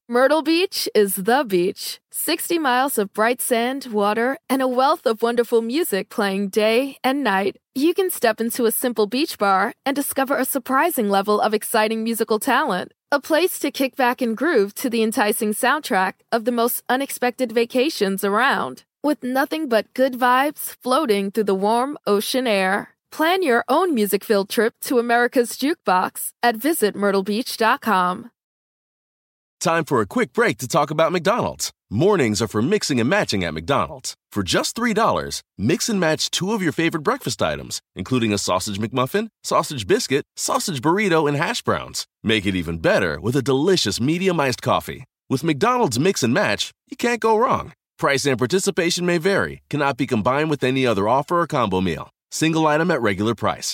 Myrtle Beach is the beach. 60 miles of bright sand, water, and a wealth of wonderful music playing day and night. You can step into a simple beach bar and discover a surprising level of exciting musical talent. A place to kick back and groove to the enticing soundtrack of the most unexpected vacations around. With nothing but good vibes floating through the warm ocean air. Plan your own music-filled trip to America's Jukebox at visitmyrtlebeach.com. Time for a quick break to talk about McDonald's. Mornings are for mixing and matching at McDonald's. For just $3, mix and match two of your favorite breakfast items, including a sausage McMuffin, sausage biscuit, sausage burrito, and hash browns. Make it even better with a delicious medium iced coffee. With McDonald's Mix and Match, you can't go wrong. Price and participation may vary, cannot be combined with any other offer or combo meal. Single item at regular price.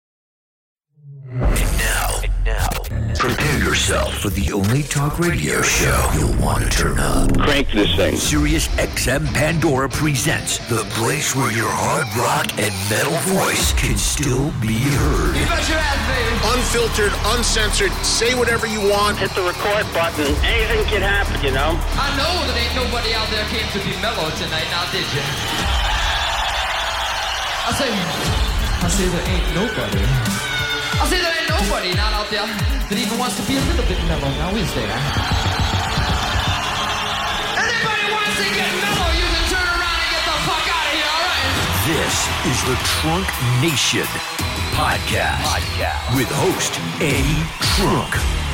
And now, prepare yourself for the only talk radio show you'll want to turn up. Crank this thing. Sirius XM Pandora presents the place where your hard rock and metal voice can still be heard. You bet your ass, baby. Unfiltered, uncensored, say whatever you want. Hit the record button. Anything can happen, you know? I know that ain't nobody out there came to be mellow tonight, now did you? I say there ain't nobody. I say there ain't nobody not out there that even wants to be a little bit mellow, now is there? Anybody wants to get mellow, you can turn around and get the fuck out of here, all right? This is the Trunk Nation podcast with host Eddie Trunk.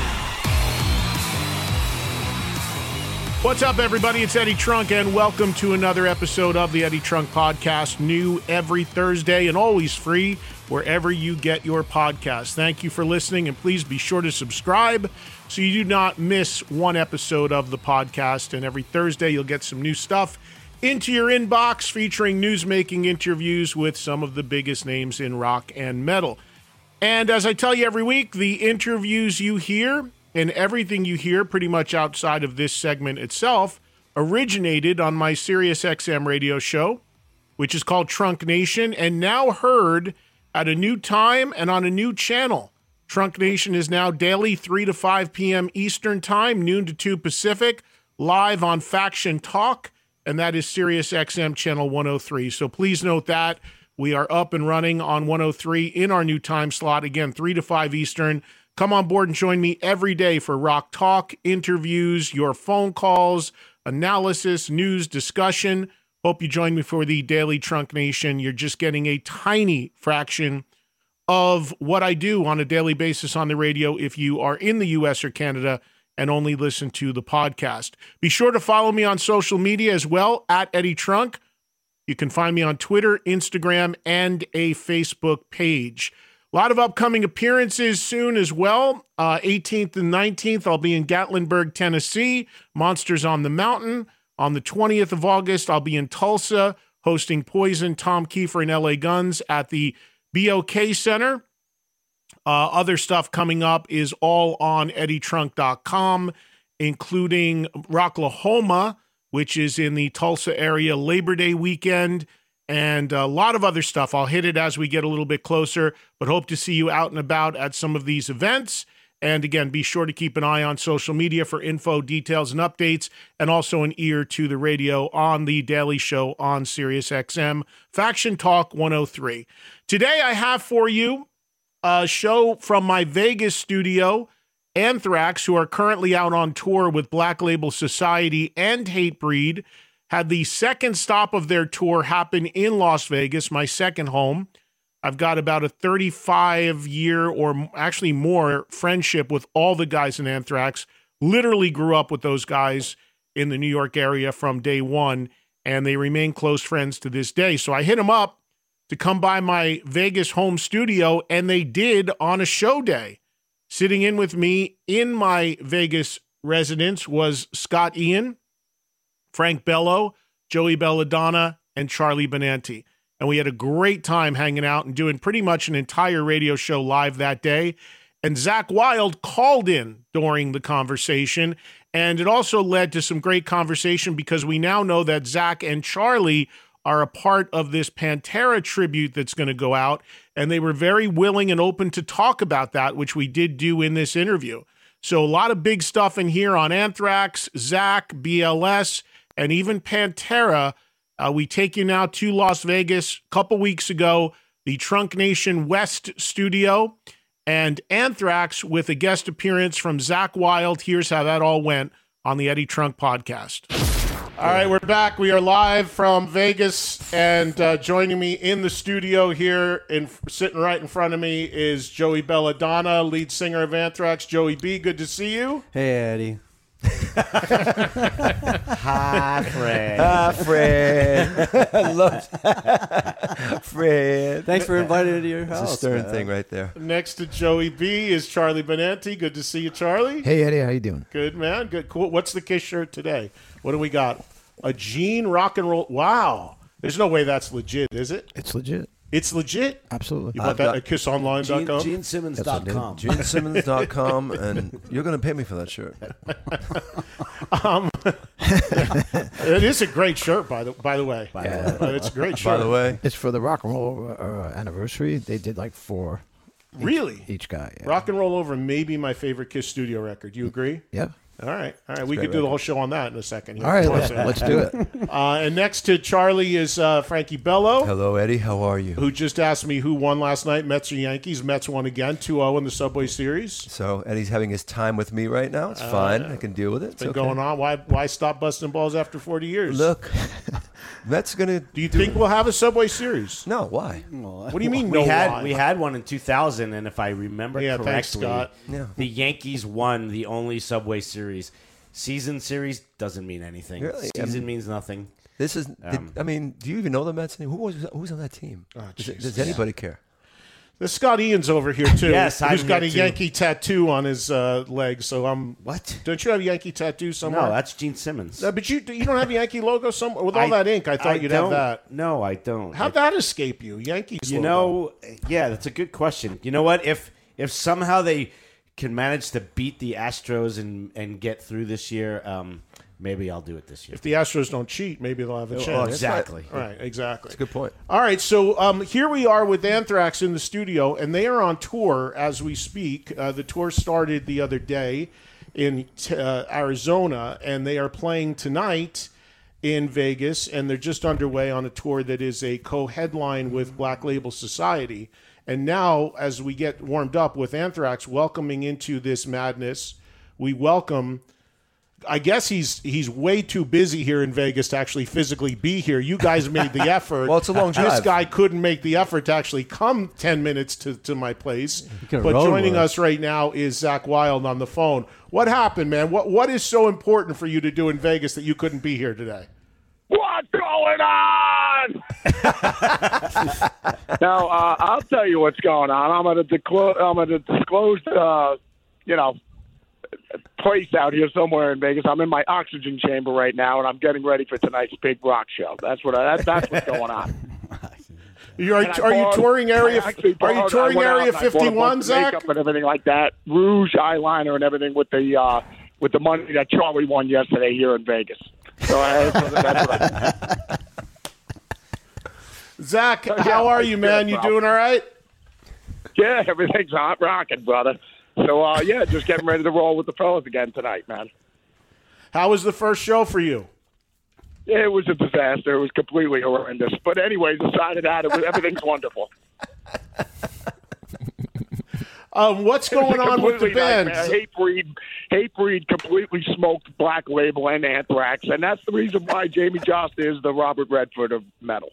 What's up, everybody? It's Eddie Trunk, and welcome to another episode of the Eddie Trunk Podcast, new every Thursday and always free wherever you get your podcasts. Thank you for listening, and please be sure to subscribe so you do not miss one episode of the podcast. And every Thursday, you'll get some new stuff into your inbox featuring news-making interviews with some of the biggest names in rock and metal. And as I tell you every week, the interviews you hear and everything you hear pretty much outside of this segment itself originated on my SiriusXM radio show, which is called Trunk Nation, and now heard at a new time and on a new channel. Trunk Nation is now daily 3 to 5 p.m. Eastern Time, noon to 2 Pacific, live on Faction Talk, and that is SiriusXM Channel 103. So please note that we are up and running on 103 in our new time slot, again, 3 to 5 Eastern. Come on board and join me every day for rock talk, interviews, your phone calls, analysis, news, discussion. Hope you join me for the Daily Trunk Nation. You're just getting a tiny fraction of what I do on a daily basis on the radio if you are in the U.S. or Canada and only listen to the podcast. Be sure to follow me on social media as well, at Eddie Trunk. You can find me on Twitter, Instagram, and a Facebook page. A lot of upcoming appearances soon as well. 18th and 19th, I'll be in Gatlinburg, Tennessee, Monsters on the Mountain. On the 20th of August, I'll be in Tulsa, hosting Poison, Tom Kiefer, and LA Guns at the BOK Center. Other stuff coming up is all on eddietrunk.com, including Rocklahoma, which is in the Tulsa area, Labor Day weekend, and a lot of other stuff. I'll hit it as we get a little bit closer, but hope to see you out and about at some of these events. And again, be sure to keep an eye on social media for info, details, and updates, and also an ear to the radio on the Daily Show on SiriusXM, Faction Talk 103. Today I have for you a show from my Vegas studio, Anthrax, who are currently out on tour with Black Label Society and Hatebreed, had the second stop of their tour happen in Las Vegas, my second home. I've got about a 35-year or actually more friendship with all the guys in Anthrax. Literally grew up with those guys in the New York area from day one, and they remain close friends to this day. So I hit them up to come by my Vegas home studio, and they did on a show day. Sitting in with me in my Vegas residence was Scott Ian, Frank Bello, Joey Belladonna, and Charlie Benanti. And we had a great time hanging out and doing pretty much an entire radio show live that day. And Zakk Wylde called in during the conversation. And it also led to some great conversation because we now know that Zakk and Charlie are a part of this Pantera tribute that's going to go out. And they were very willing and open to talk about that, which we did do in this interview. So a lot of big stuff in here on Anthrax, Zach, BLS, and even Pantera. We take you now to Las Vegas. A couple weeks ago, the Trunk Nation West studio, and Anthrax with a guest appearance from Zach Wild. Here's how that all went on the Eddie Trunk podcast. All right, we're back. We are live from Vegas, and joining me in the studio here, sitting right in front of me, is Joey Belladonna, lead singer of Anthrax. Joey B., good to see you. Hey, Eddie. Hi, Fred. Hi, Fred. I love Fred. Thanks for inviting me to your house. It's a Stern thing right there. Next to Joey B. is Charlie Benanti. Good to see you, Charlie. Hey, Eddie. How you doing? Good, man. Good. Cool. What's the Kiss shirt today? What do we got? A Gene rock and roll. Wow. There's no way that's legit, is it? It's legit. It's legit? Absolutely. You bought that at kissonline.com? GeneSimmons.com. GeneSimmons.com, and you're going to pay me for that shirt. It is a great shirt, by the way. It's a great shirt. By the way. It's for the rock and roll anniversary. They did like 4. Really? Each guy. Yeah. Rock and Roll Over may be my favorite Kiss studio record. You agree? Yeah. All right. We could do the whole show on that in a second. All right, let's do it. And next to Charlie is Frankie Bello. Hello, Eddie. How are you? Who just asked me who won last night, Mets or Yankees. Mets won again, 2-0 in the Subway Series. So Eddie's having his time with me right now. It's fine. I can deal with it. It's been going on. Why stop busting balls after 40 years? Look, Mets going to do you think we'll have a Subway Series? No. Why? What do you mean We had one in 2000, and if I remember correctly, thanks, Scott. The Yankees won the only Subway Series. Season series doesn't mean anything. Really? Season means nothing. This is. Do you even know the Mets name? Who's on that team? Does anybody care? There's Scott Ian's over here too. Yes, who's got a Yankee tattoo on his leg. So I'm. What? Don't you have a Yankee tattoo somewhere? No, that's Gene Simmons. But you don't have a Yankee logo somewhere with all that ink. I thought you'd have that. No, I don't. How'd that escape you? Yankees. Logo. Yeah, that's a good question. You know what? If somehow they can manage to beat the Astros and get through this year, maybe I'll do it this year. If the Astros don't cheat, maybe they'll have a chance. Oh, exactly. Right, exactly. That's a good point. All right, so here we are with Anthrax in the studio, and they are on tour as we speak. The tour started the other day in Arizona, and they are playing tonight in Vegas, and they're just underway on a tour that is a co-headline with Black Label Society. And now, as we get warmed up with Anthrax welcoming into this madness, we welcome, I guess he's way too busy here in Vegas to actually physically be here. You guys made the effort. Well, it's a long drive. This guy couldn't make the effort to actually come 10 minutes to my place. But joining us right now is Zach Wild on the phone. What happened, man? What is so important for you to do in Vegas that you couldn't be here today? What's going on? Now, I'll tell you what's going on. I'm going to disclose, place out here somewhere in Vegas. I'm in my oxygen chamber right now, and I'm getting ready for tonight's big rock show. That's what's going on. Are you touring Area? Are you touring Area 51, Zach? Makeup and everything like that, rouge, eyeliner, and everything with the money that Charlie won yesterday here in Vegas. So that's what I Zach, how are you, man? You doing all right? Yeah, everything's hot rocking, brother. So, just getting ready to roll with the fellas again tonight, man. How was the first show for you? It was a disaster. It was completely horrendous. But anyways, aside of that, everything's wonderful. What's going on with the band? Hatebreed completely smoked Black Label and Anthrax, and that's the reason why Jamie Jost is the Robert Redford of metal.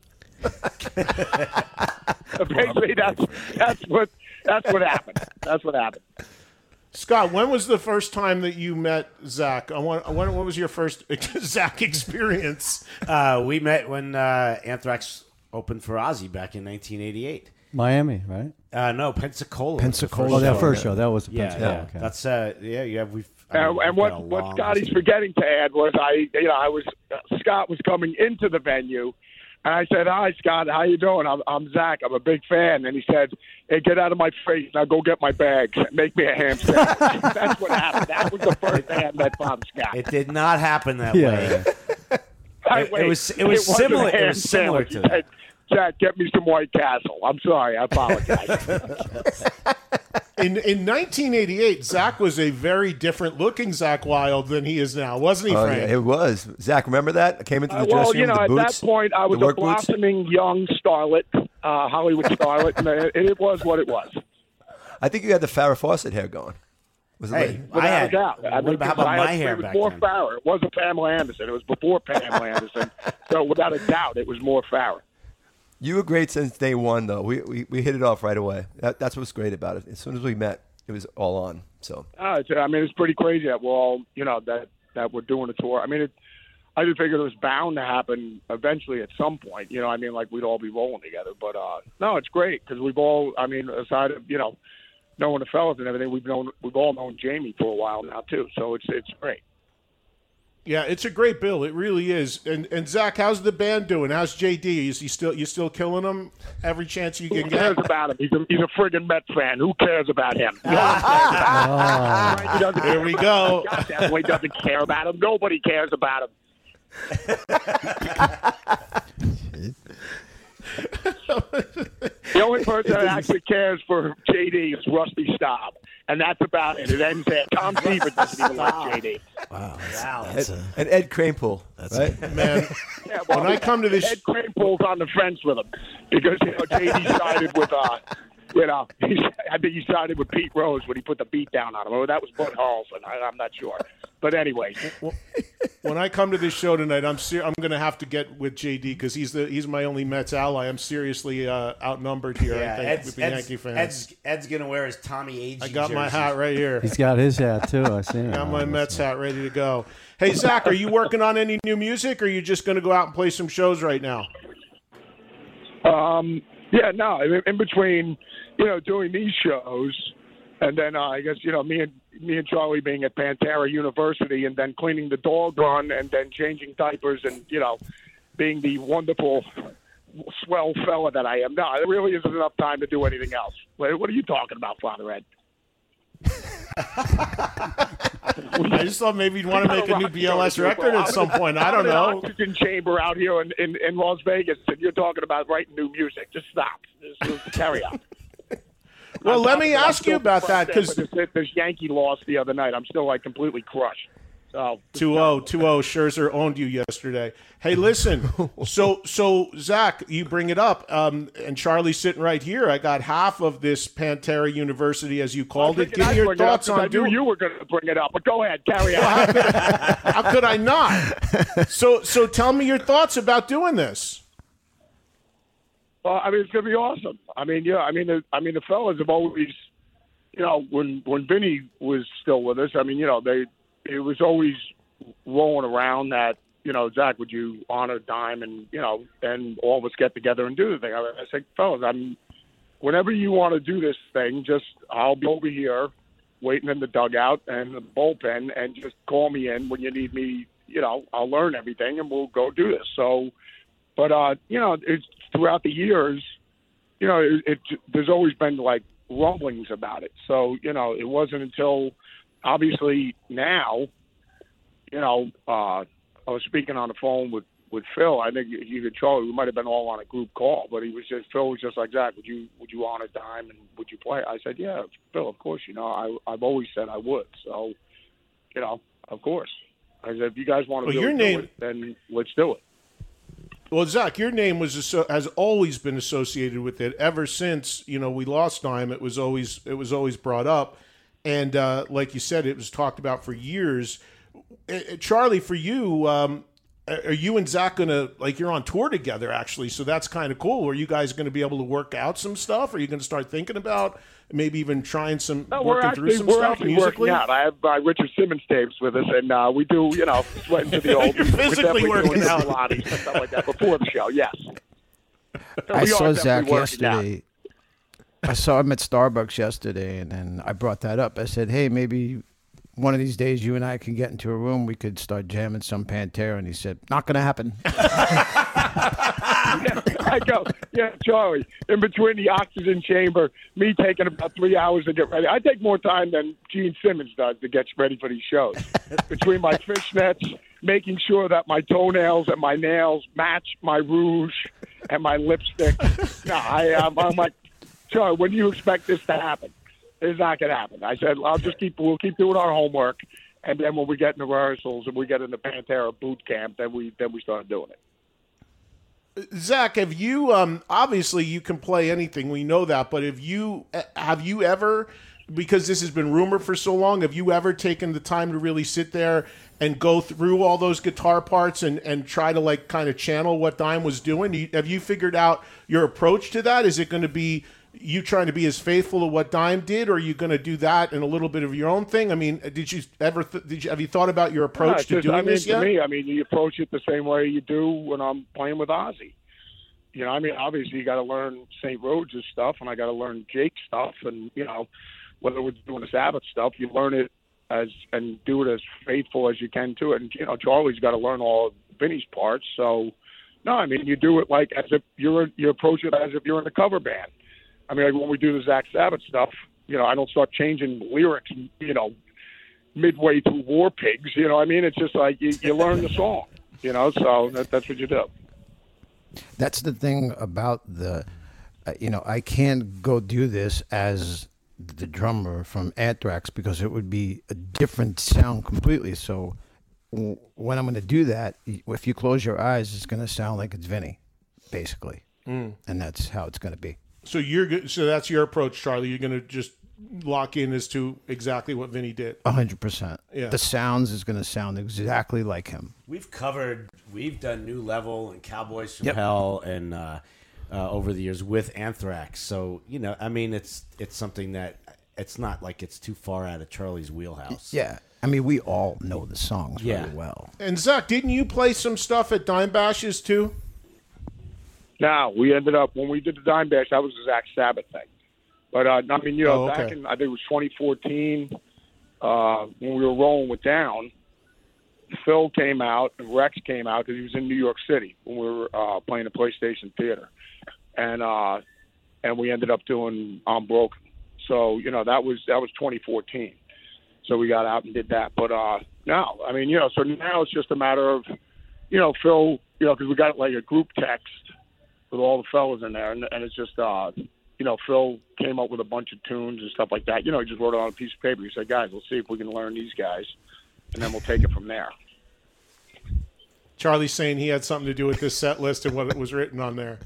Basically, that's what happened. That's what happened. Scott, when was the first time that you met Zach? What was your first Zach experience? We met when Anthrax opened for Ozzy back in 1988. Miami, right? No, Pensacola. Oh, that first show. That was Pensacola. Yeah. Okay. That's we've. And what Scotty's forgetting to add was Scott was coming into the venue, and I said, "Hi, Scott, how you doing? I'm Zach. I'm a big fan." And he said, "Hey, get out of my face! Now go get my bags. Make me a ham sandwich." That's what happened. That was the first day I met Bob Scott. It did not happen that way. It was similar. It was similar to that. Zach, get me some White Castle. I'm sorry. I apologize. In 1988, Zach was a very different looking Zach Wilde than he is now, wasn't he, Oh, Frank? yeah, it was. Zach, remember that? I came into the Well, dressing room with the at boots. that point, I was the a work boots. blossoming young starlet, Hollywood starlet, and it was what it was. I think you had the Farrah Fawcett hair going. Was it Hey, late? Without a doubt. What about my hair It was back more then? Farrah. It wasn't Pamela Anderson. It was before Pamela Anderson. So without a doubt, it was more Farrah. You were great since day one, though. We hit it off right away. That's what's great about it. As soon as we met, it was all on. So It's pretty crazy that we're all, that we're doing a tour. I just figured it was bound to happen eventually at some point. Like we'd all be rolling together. But no, it's great because we've all, aside of knowing the fellas and everything, we've all known Jamie for a while now too. So it's great. Yeah, it's a great bill. It really is. And Zach, how's the band doing? How's JD? Is he still killing them every chance you can Who get? cares about him? He's a friggin' Mets fan. Who cares about him? Here we go. God definitely doesn't care about him. Nobody cares about him. The only person that actually cares for JD is Rusty Staub, and that's about it. It ends there. Tom Seaver doesn't even like JD. Wow. and Ed Kranepool, right? Man, Yeah, well, when I come to this, Ed Kranepool's on the fence with him because JD sided with I think he sided with Pete Rose when he put the beat down on him. Oh, that was Bud Harrelson. I'm not sure. But anyway, when I come to this show tonight, I'm going to have to get with JD because he's my only Mets ally. I'm seriously outnumbered here. I think with the Yankee fans. Ed's gonna wear his Tommy Agee. I got my jersey. hat right here. He's got his hat, too. I see it. Got my Mets hat ready to go. Hey, Zach, are you working on any new music, or are you just going to go out and play some shows right now? yeah, no. In between, doing these shows, and then I guess me and Charlie being at Pantera University, and then cleaning the dog run, and then changing diapers, and being the wonderful, swell fella that I am. No, there really isn't enough time to do anything else. What are you talking about, Father Ed? I just thought maybe you'd want to make a new BLS record at some point. I don't know. Oxygen chamber out here in Las Vegas, and you're talking about writing new music. Just stop. Just carry on. Well, let me ask you about that because this Yankee loss the other night, I'm still completely crushed. So 2-0, Scherzer owned you yesterday. Hey, listen. So Zach, you bring it up, and Charlie's sitting right here. I got half of this Pantera University, as you called it. Give me your thoughts on I knew you were going to bring it up, but go ahead, carry on. How could I not? So tell me your thoughts about doing this. Well, it's going to be awesome. The fellas have always, when Vinny was still with us, it was always rolling around that, Zach, would you honor Dime and all of us get together and do the thing. I said, fellas, whenever you want to do this thing, I'll be over here waiting in the dugout and the bullpen, and just call me in when you need me. I'll learn everything and we'll go do this. So, but, it's throughout the years, there's always been rumblings about it. So, it wasn't until obviously now, I was speaking on the phone with Phil. I think you and Charlie, we might have been all on a group call, but Phil was just like, Zach, would you honor Dime and would you play? I said, yeah, Phil, of course. I've always said I would. So, of course. I said, if you guys want to do it, then let's do it. Well, Zach, your name has always been associated with it ever since we lost Dime. It was always brought up, and like you said, it was talked about for years. Charlie, for you, are you and Zach gonna you're on tour together actually? So that's kind of cool. Are you guys going to be able to work out some stuff? Are you going to start thinking about maybe even trying working through some stuff musically? Working out. I have Richard Simmons tapes with us, and we do sweating to the old. You're physically working out, Pilates and stuff like that before the show. Yes. I saw Zach yesterday. I saw him at Starbucks yesterday, and then I brought that up. I said, hey, maybe one of these days you and I can get into a room, we could start jamming some Pantera. And he said, not going to happen. I go, yeah, Charlie, in between the oxygen chamber, me taking about 3 hours to get ready. I take more time than Gene Simmons does to get ready for these shows. Between my fishnets, making sure that my toenails and my nails match my rouge, and my lipstick. No, I'm like, Charlie, when do you expect this to happen? It's not going to happen. I said, we'll keep doing our homework, and then when we get in the rehearsals and we get in the Pantera boot camp, then we start doing it. Zach, have you obviously you can play anything, we know that, but have you ever, because this has been rumored for so long, have you ever taken the time to really sit there and go through all those guitar parts and try to like kind of channel what Dime was doing? Have you figured out your approach to that? Is it going to be you trying to be as faithful to what Dime did, or are you going to do that and a little bit of your own thing? I mean, did you ever have you thought about your approach to doing this yet? To me, you approach it the same way you do when I'm playing with Ozzy. You know, I mean, obviously you got to learn St. Rhodes' stuff, and I got to learn Jake's stuff, and you know, whether we're doing the Sabbath stuff, you learn it and do it as faithful as you can to it. And you know, Charlie's got to learn all of Vinny's parts. So, no, I mean, you do it like as if you approach it as if you're in a cover band. I mean, like when we do the Zach Sabbath stuff, you know, I don't start changing lyrics, you know, midway through War Pigs. You know what I mean? It's just like you learn the song, you know, so that's what you do. That's the thing about the, you know, I can't go do this as the drummer from Anthrax because it would be a different sound completely. So when I'm going to do that, if you close your eyes, it's going to sound like it's Vinny, basically. And that's how it's going to be. So so that's your approach, Charlie. You're going to just lock in as to exactly what Vinny did. 100%. Yeah. The sounds is going to sound exactly like him. We've done New Level and Cowboys from Hell and over the years with Anthrax. So, you know, I mean, it's something that it's not like it's too far out of Charlie's wheelhouse. Yeah. I mean, we all know the songs really well. And Zach, didn't you play some stuff at Dime Bashes too? No, we ended up, when we did the Dime Bash, that was the Zach Sabbath thing. But, I mean, you know, back in, I think it was 2014, when we were rolling with Down, Phil came out and Rex came out because he was in New York City when we were playing the PlayStation Theater. And we ended up doing Broken. So, you know, that was 2014. So we got out and did that. But, no, I mean, you know, so now it's just a matter of, you know, Phil, you know, because we got like a group text with all the fellas in there. And it's just, you know, Phil came up with a bunch of tunes and stuff like that. You know, he just wrote it on a piece of paper. He said, guys, let's see if we can learn these guys, and then we'll take it from there. Charlie's saying he had something to do with this set list and what was written on there.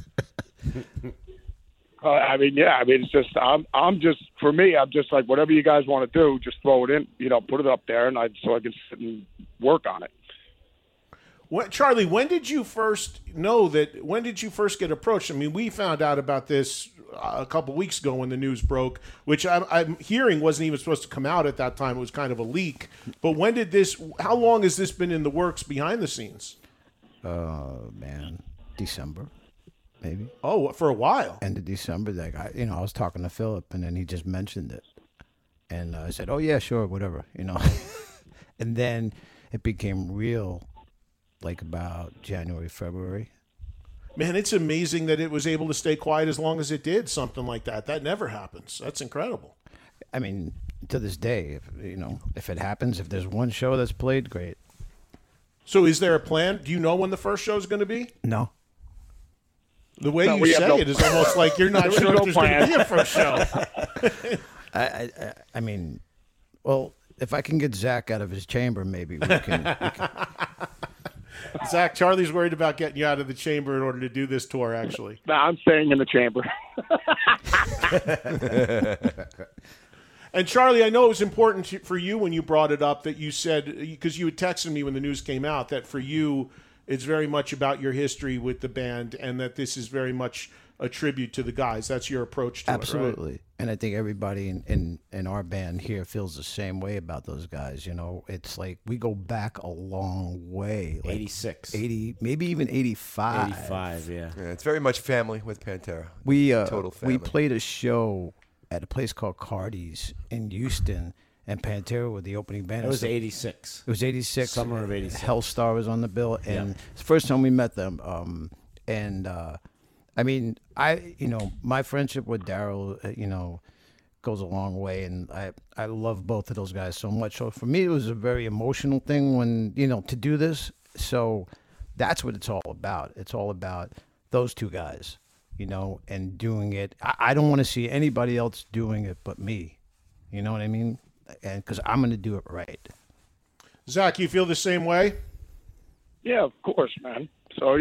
I mean, yeah. I mean, it's just I'm just for me. I'm just like whatever you guys want to do, just throw it in. You know, put it up there, and so I can sit and work on it. Charlie, when did you first know that? When did you first get approached? I mean, we found out about this a couple weeks ago when the news broke, which I'm hearing wasn't even supposed to come out at that time. It was kind of a leak. But when did this? How long has this been in the works behind the scenes? Man, December, maybe. Oh, for a while. End of December. Like I was talking to Philip, and then he just mentioned it, and I said, "Oh yeah, sure, whatever," you know. And then it became real, like about January, February. Man, it's amazing that it was able to stay quiet as long as it did. Something like that. That never happens. That's incredible. I mean, to this day, if it happens, if there's one show that's played, great. So is there a plan? Do you know when the first show is going to be? No. The way you say it is almost like you're not sure if there's going to be a first show. I mean, well, if I can get Zach out of his chamber, maybe we can. Zach, Charlie's worried about getting you out of the chamber in order to do this tour, actually. No, I'm staying in the chamber. And Charlie, I know it was important for you when you brought it up that you said, because you had texted me when the news came out, that for you it's very much about your history with the band and that this is very much a tribute to the guys. That's your approach to Absolutely. it, right? And I think everybody in our band here feels the same way about those guys. You know, it's like we go back a long way. Like 86. 80, maybe even 85. 85, yeah. It's very much family with Pantera. Total family. We played a show at a place called Cardi's in Houston, and Pantera were the opening band. It was 86. It was 86. Summer of 86. Hellstar was on the bill, and it's the first time we met them. I mean, my friendship with Daryl, goes a long way, and I love both of those guys so much. So for me, it was a very emotional thing when, to do this. So that's what it's all about. It's all about those two guys, and doing it. I don't want to see anybody else doing it but me. You know what I mean? And because I'm going to do it right. Zach, you feel the same way? Yeah, of course, man. So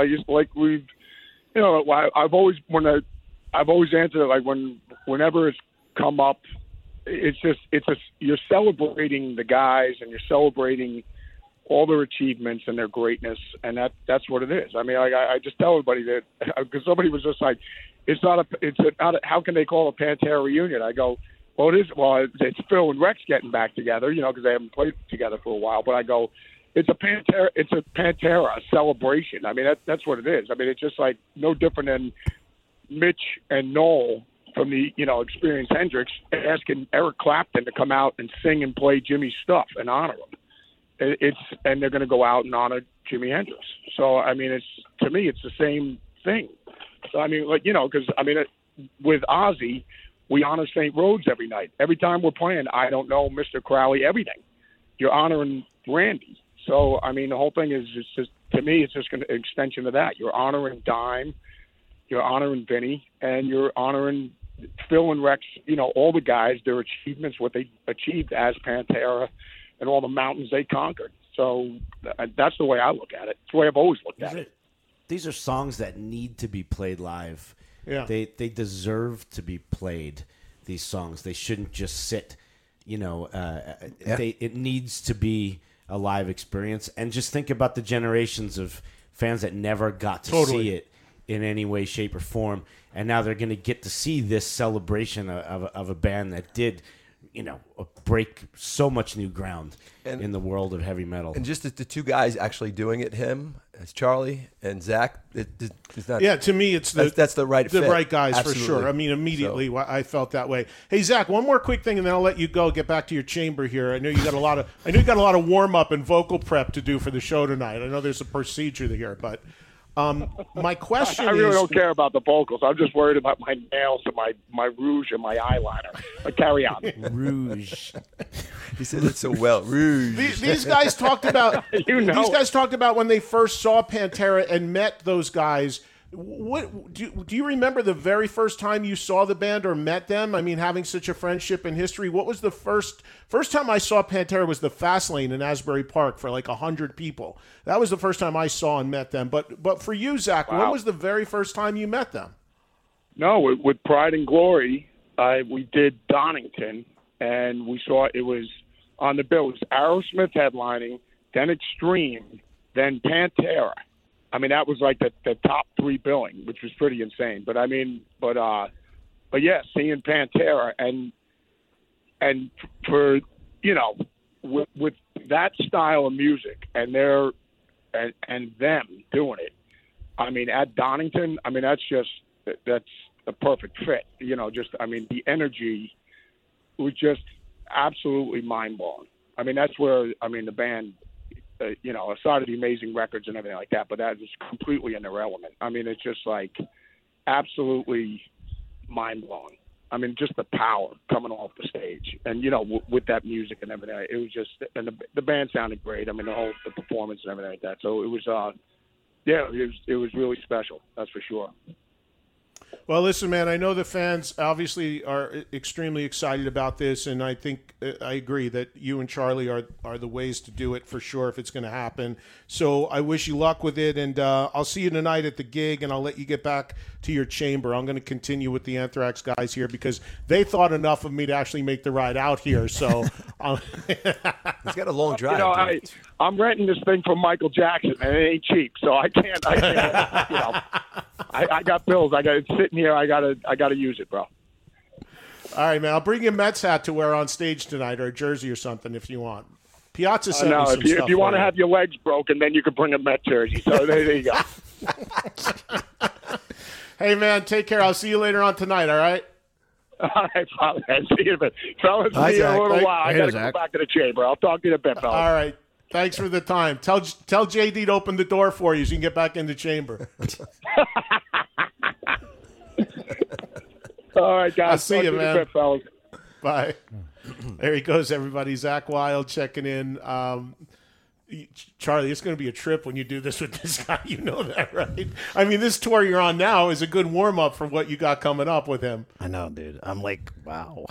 I've always answered it like whenever it's come up, you're celebrating the guys and you're celebrating all their achievements and their greatness, and that's what it is. I mean, I just tell everybody that, because somebody was just like, how can they call a Pantera reunion? I go, well, it is. Well, it's Phil and Rex getting back together, because they haven't played together for a while. But I go, it's a Pantera celebration. I mean, that's what it is. I mean, it's just like no different than Mitch and Noel from the Experienced Hendrix asking Eric Clapton to come out and sing and play Jimmy's stuff and honor him. And they're going to go out and honor Jimi Hendrix. So I mean, to me it's the same thing. So I mean, because with Ozzy, we honor St. Rhodes every night. Every time we're playing, I don't know, Mr. Crowley, everything. You're honoring Randy. So I mean, the whole thing is just, to me, it's just an extension of that. You're honoring Dime, you're honoring Vinny, and you're honoring Phil and Rex. All the guys, their achievements, what they achieved as Pantera, and all the mountains they conquered. So that's the way I look at it. It's the way I've always looked at it. These are songs that need to be played live. Yeah. They deserve to be played, these songs. They shouldn't just sit, it needs to be a live experience. And just think about the generations of fans that never got to see it in any way, shape, or form. And now they're going to get to see this celebration of a band that did break so much new ground in the world of heavy metal. And just the two guys actually doing it, it's Charlie and Zach. It's not. Yeah, to me, that's the right fit. Right guys. Absolutely. For sure. I mean, immediately I felt that way. Hey, Zach, one more quick thing, and then I'll let you go. Get back to your chamber here. I know you got a lot of warm up and vocal prep to do for the show tonight. I know there's a procedure here, but. My question I really don't care about the vocals. I'm just worried about my nails and my rouge and my eyeliner. But carry on. Rouge. He said it so well. Rouge. These guys talked about These guys talked about when they first saw Pantera and met those guys. What do you remember the very first time you saw the band or met them? I mean, having such a friendship and history. What was the first time I saw Pantera was the Fastlane in Asbury Park for like 100 people. That was the first time I saw and met them. But for you, Zach, when was the very first time you met them? No, with Pride and Glory, we did Donington, and we saw it was on the bill. It was Aerosmith headlining, then Extreme, then Pantera. I mean, that was like the top three billing, which was pretty insane. But yeah, seeing Pantera and for with that style of music and and them doing it, I mean, at Donington, I mean that's a perfect fit. The energy was just absolutely mind blowing. I mean, that's where the band. Aside of the amazing records and everything like that, but that is completely in their element. I mean, it's just like absolutely mind-blowing. I mean, just the power coming off the stage and, with that music and everything, it was just, and the band sounded great. I mean, the performance and everything like that. So it was, it was really special. That's for sure. Well, listen, man, I know the fans obviously are extremely excited about this, and I think I agree that you and Charlie are the ways to do it for sure if it's going to happen. So I wish you luck with it, and I'll see you tonight at the gig, and I'll let you get back to your chamber. I'm going to continue with the Anthrax guys here because they thought enough of me to actually make the ride out here. So he's got a long drive. I'm renting this thing from Michael Jackson, and it ain't cheap, so I can't. I got bills. It's sitting here. I gotta use it, bro. All right, man. I'll bring you a Mets hat to wear on stage tonight, or a jersey or something if you want. Piazza sent me some stuff. If you want to have your legs broken, then you can bring a Met jersey. So there you go. Hey, man, take care. I'll see you later on tonight. All right. All right, fellas. See you in a bit. Fellas, see you in a little while. I got to go back to the chamber. I'll talk to you in a bit, fellas. All right. Thanks for the time. Tell JD to open the door for you so you can get back in the chamber. All right, guys. I'll see you, man. Bit, fellas. Bye. There he goes, everybody. Zach Wilde checking in. Charlie, it's going to be a trip when you do this with this guy. You know that, right? I mean, this tour you're on now is a good warm-up for what you got coming up with him. I know, dude. I'm like, wow.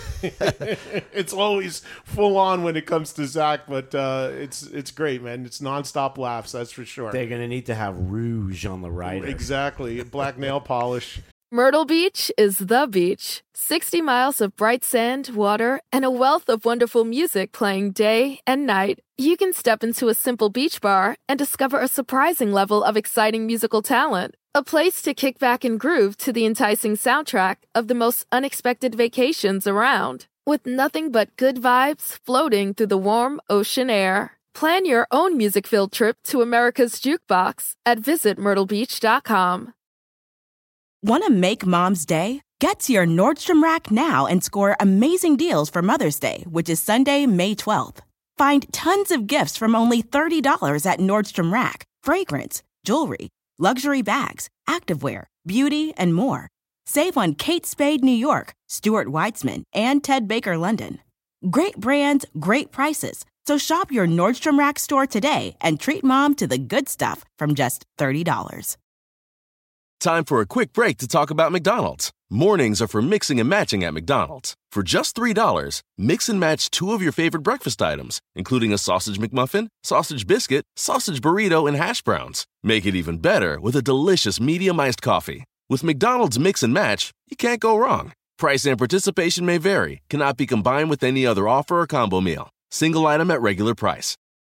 It's always full on when it comes to Zach, but it's great, man. It's nonstop laughs, that's for sure. They're going to need to have rouge on the rider. Exactly. Black nail polish. Myrtle Beach is the beach. 60 miles of bright sand, water, and a wealth of wonderful music playing day and night. You can step into a simple beach bar and discover a surprising level of exciting musical talent. A place to kick back and groove to the enticing soundtrack of the most unexpected vacations around. With nothing but good vibes floating through the warm ocean air. Plan your own music-filled trip to America's Jukebox at visitmyrtlebeach.com. Want to make Mom's day? Get to your Nordstrom Rack now and score amazing deals for Mother's Day, which is Sunday, May 12th. Find tons of gifts from only $30 at Nordstrom Rack. Fragrance, jewelry, luxury bags, activewear, beauty, and more. Save on Kate Spade New York, Stuart Weitzman, and Ted Baker London. Great brands, great prices. So shop your Nordstrom Rack store today and treat Mom to the good stuff from just $30. Time for a quick break to talk about McDonald's. Mornings are for mixing and matching at McDonald's. For just $3, mix and match 2 of your favorite breakfast items, including a sausage McMuffin, sausage biscuit, sausage burrito, and hash browns. Make it even better with a delicious medium iced coffee. With McDonald's Mix and Match, you can't go wrong. Price and participation may vary, cannot be combined with any other offer or combo meal. Single item at regular price.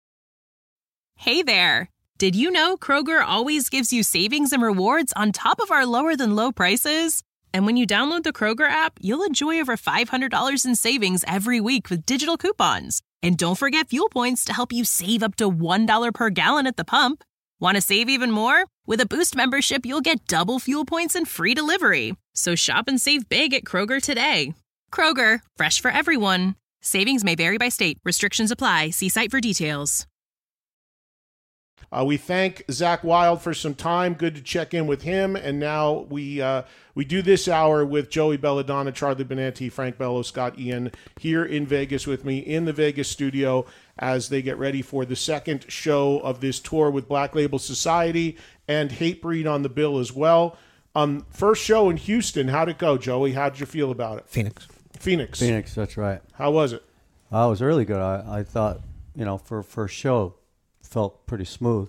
Hey there. Did you know Kroger always gives you savings and rewards on top of our lower-than-low prices? And when you download the Kroger app, you'll enjoy over $500 in savings every week with digital coupons. And don't forget fuel points to help you save up to $1 per gallon at the pump. Want to save even more? With a Boost membership, you'll get double fuel points and free delivery. So shop and save big at Kroger today. Kroger, fresh for everyone. Savings may vary by state. Restrictions apply. See site for details. We thank Zach Wild for some time. Good to check in with him. And now we do this hour with Joey Belladonna, Charlie Benanti, Frank Bello, Scott Ian here in Vegas with me in the Vegas studio as they get ready for the second show of this tour with Black Label Society and Hatebreed on the bill as well. First show in Houston. How'd it go, Joey? How'd you feel about it? Phoenix, that's right. How was it? It was really good. I thought, for a first show, felt pretty smooth,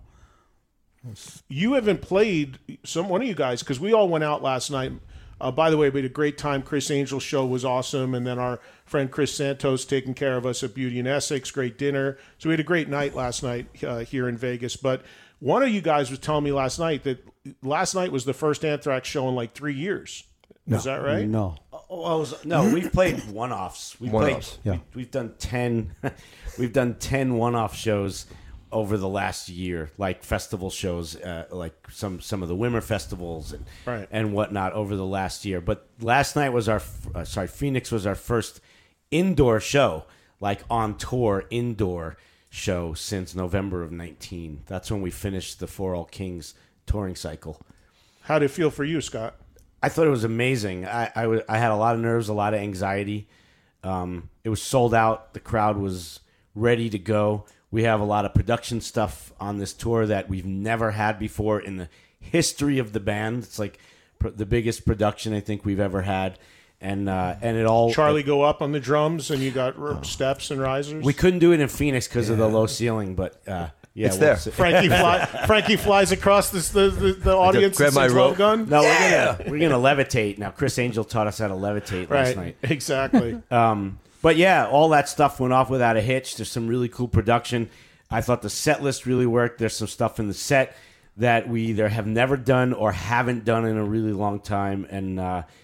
You haven't played one of you guys, because we all went out last night. By the way, we had a great time. Chris Angel's show was awesome, and then our friend Chris Santos taking care of us at Beauty and Essex, great dinner. So we had a great night last night here in Vegas. But one of you guys was telling me last night that last night was the first Anthrax show in like 3 years. Is that right? No. No, we've played one-offs. We've done 10. We've done 10 one-off shows over the last year, like festival shows, like some of the Wimmer festivals and whatnot over the last year. But last night was Phoenix was our first indoor show, like on tour indoor show since November of 2019. That's when we finished the For All Kings touring cycle. How did it feel for you, Scott? I thought it was amazing. I had a lot of nerves, a lot of anxiety. It was sold out. The crowd was ready to go. We have a lot of production stuff on this tour that we've never had before in the history of the band. It's like the biggest production I think we've ever had. And it all... Charlie go up on the drums and you got steps and risers? We couldn't do it in Phoenix because of the low ceiling, but... yeah, it's there. Frankie flies across the audience and says, "Well gun." No, we're gonna levitate now. Chris Angel taught us how to levitate last night. Exactly. But yeah, all that stuff went off without a hitch. There's some really cool production. I thought the set list really worked. There's some stuff in the set that we either have never done or haven't done in a really long time. And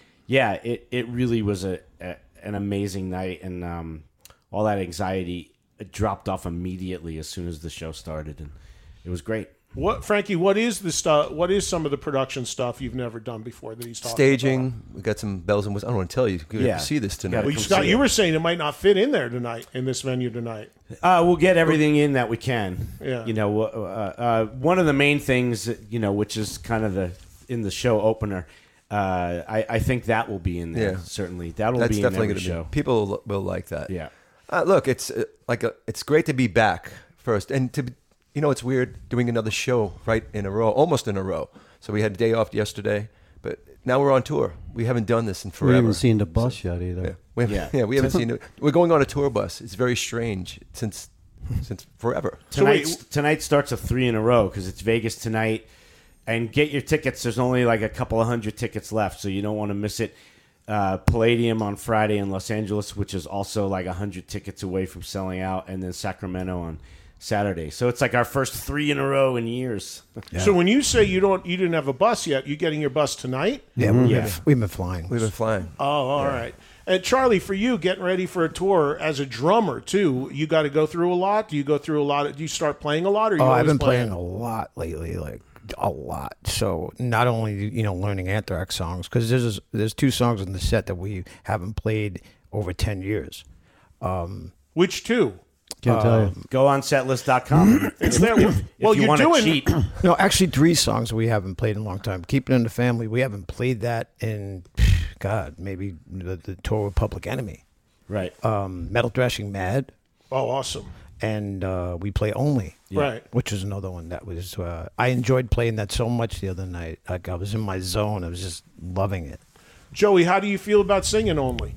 it really was an amazing night, and all that anxiety. It dropped off immediately as soon as the show started, and it was great. Frankie? What is the stuff? What is some of the production stuff you've never done before that he's talking Staging. about? We got some bells and whistles. I don't want to tell you. You're going to see this tonight. Well, Scott, you were saying it might not fit in there tonight in this venue tonight. We'll get everything in that we can. Yeah. One of the main things, which is kind of in the show opener. I think that will be in there. Yeah. Certainly, that'll That's be definitely in every show. People will like that. Yeah. Look, it's great to be back first. And it's weird doing another show right in a row, almost in a row. So we had a day off yesterday, but now we're on tour. We haven't done this in forever. We haven't seen the bus yet either. Yeah, we haven't seen it. We're going on a tour bus. It's very strange since forever. Tonight starts a 3 in a row because it's Vegas tonight. And get your tickets. There's only like a couple of hundred tickets left, so you don't want to miss it. Palladium on Friday in Los Angeles, which is also like 100 tickets away from selling out, and then Sacramento on Saturday. So it's like our first 3 in a row in years. Yeah. So when you say you didn't have a bus yet, you getting your bus tonight? Yeah, we've been flying. We've been flying. Oh, all right. And Charlie, for you, getting ready for a tour as a drummer too, you got to go through a lot. Do you go through a lot? Do you start playing a lot? Or I've been playing a lot lately, like a lot. So not only learning Anthrax songs, because there's 2 songs in the set that we haven't played over 10 years. Which 2? Can't tell you. Go on setlist.com. It's there. Well, you want to cheat. No, actually 3 songs we haven't played in a long time. Keep It in the Family, we haven't played that in, God, maybe the tour with Public Enemy. Right. Metal Thrashing Mad. Oh, awesome. And we play Only. Right. Which is another one that was, I enjoyed playing that so much the other night. Like I was in my zone. I was just loving it. Joey, how do you feel about singing Only?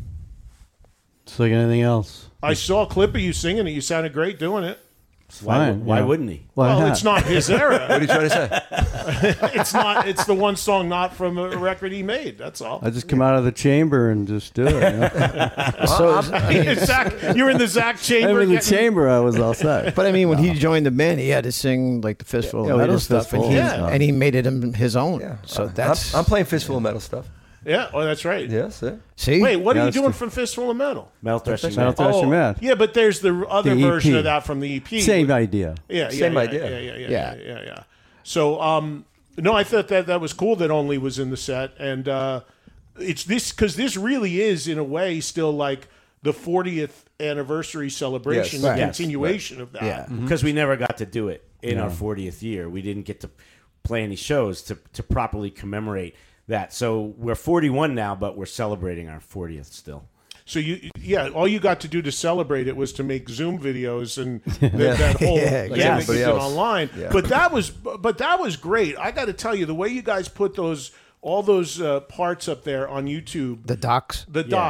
It's like anything else. I saw a clip of you singing it. You sounded great doing it. Why wouldn't he? Well, it's not his era. What are you trying to say? It's not. It's the one song not from a record he made. That's all. I just come out of the chamber and just do it. So Zach, you're in the Zach chamber. I'm in the chamber. I was all set. But I mean, when he joined the band, he had to sing like the Fistful of Metal stuff, and he made it his own. Yeah. So that's I'm playing Fistful of Metal stuff. Yeah, oh, that's right. Yes, yeah. See? Wait, what are you doing from Fistful of Metal? Metal Thrashing Metal Thrashing Mad. Yeah, but there's the other The version EP. of that from the EP. Same idea. Yeah, Same idea. Yeah. So, no, I thought that was cool that Only was in the set, and it's this because this really is in a way still like the 40th anniversary celebration, Yes, right. continuation of that. Yeah. Because we never got to do it in our 40th year. We didn't get to play any shows to properly commemorate that. So we're 41 now, but we're celebrating our 40th still. So all you got to do to celebrate it was to make Zoom videos and that whole thing online. Yeah. But that was great. I got to tell you, the way you guys put all those parts up there on YouTube, the docs.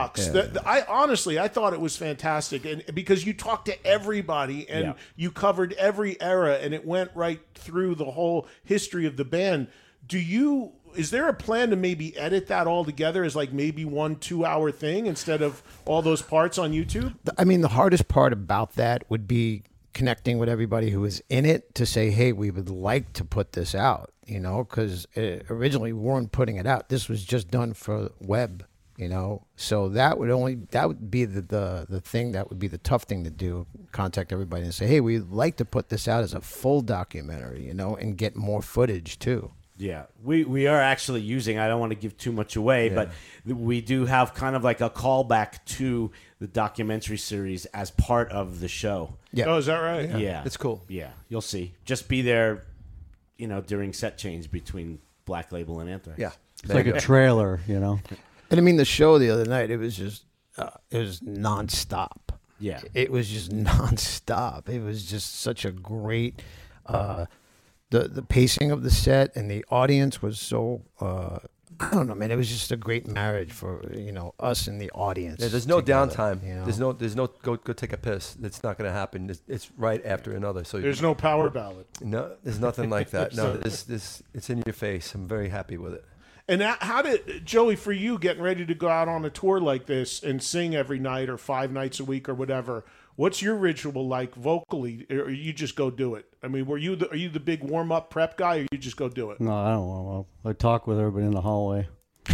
I thought it was fantastic, and because you talked to everybody and you covered every era, and it went right through the whole history of the band. Is there a plan to maybe edit that all together as like maybe 1-2 hour thing instead of all those parts on YouTube? I mean, the hardest part about that would be connecting with everybody who was in it to say, hey, we would like to put this out, because originally we weren't putting it out. This was just done for web, So that would be the thing that would be the tough thing to do, contact everybody and say, hey, we'd like to put this out as a full documentary, and get more footage too. Yeah, we are actually using, I don't want to give too much away, but we do have kind of like a callback to the documentary series as part of the show. Yeah. Oh, is that right? Yeah. It's cool. Yeah, you'll see. Just be there, during set change between Black Label and Anthrax. Yeah. It's like a trailer, And I mean, the show the other night, it was just, it was nonstop. Yeah. It was just nonstop. It was just such a great... The pacing of the set and the audience was so I don't know, man. It was just a great marriage for us and the audience. Yeah, there's no together, downtime. There's no go take a piss. That's not going to happen. It's right after another. So there's no power ballad. No, there's nothing like that. No, this it's in your face. I'm very happy with it. And how did, Joey, for you getting ready to go out on a tour like this and sing every night or 5 nights a week or whatever? What's your ritual like vocally, or you just go do it? I mean, are you the big warm up prep guy, or you just go do it? No, I don't warm up. I talk with everybody in the hallway.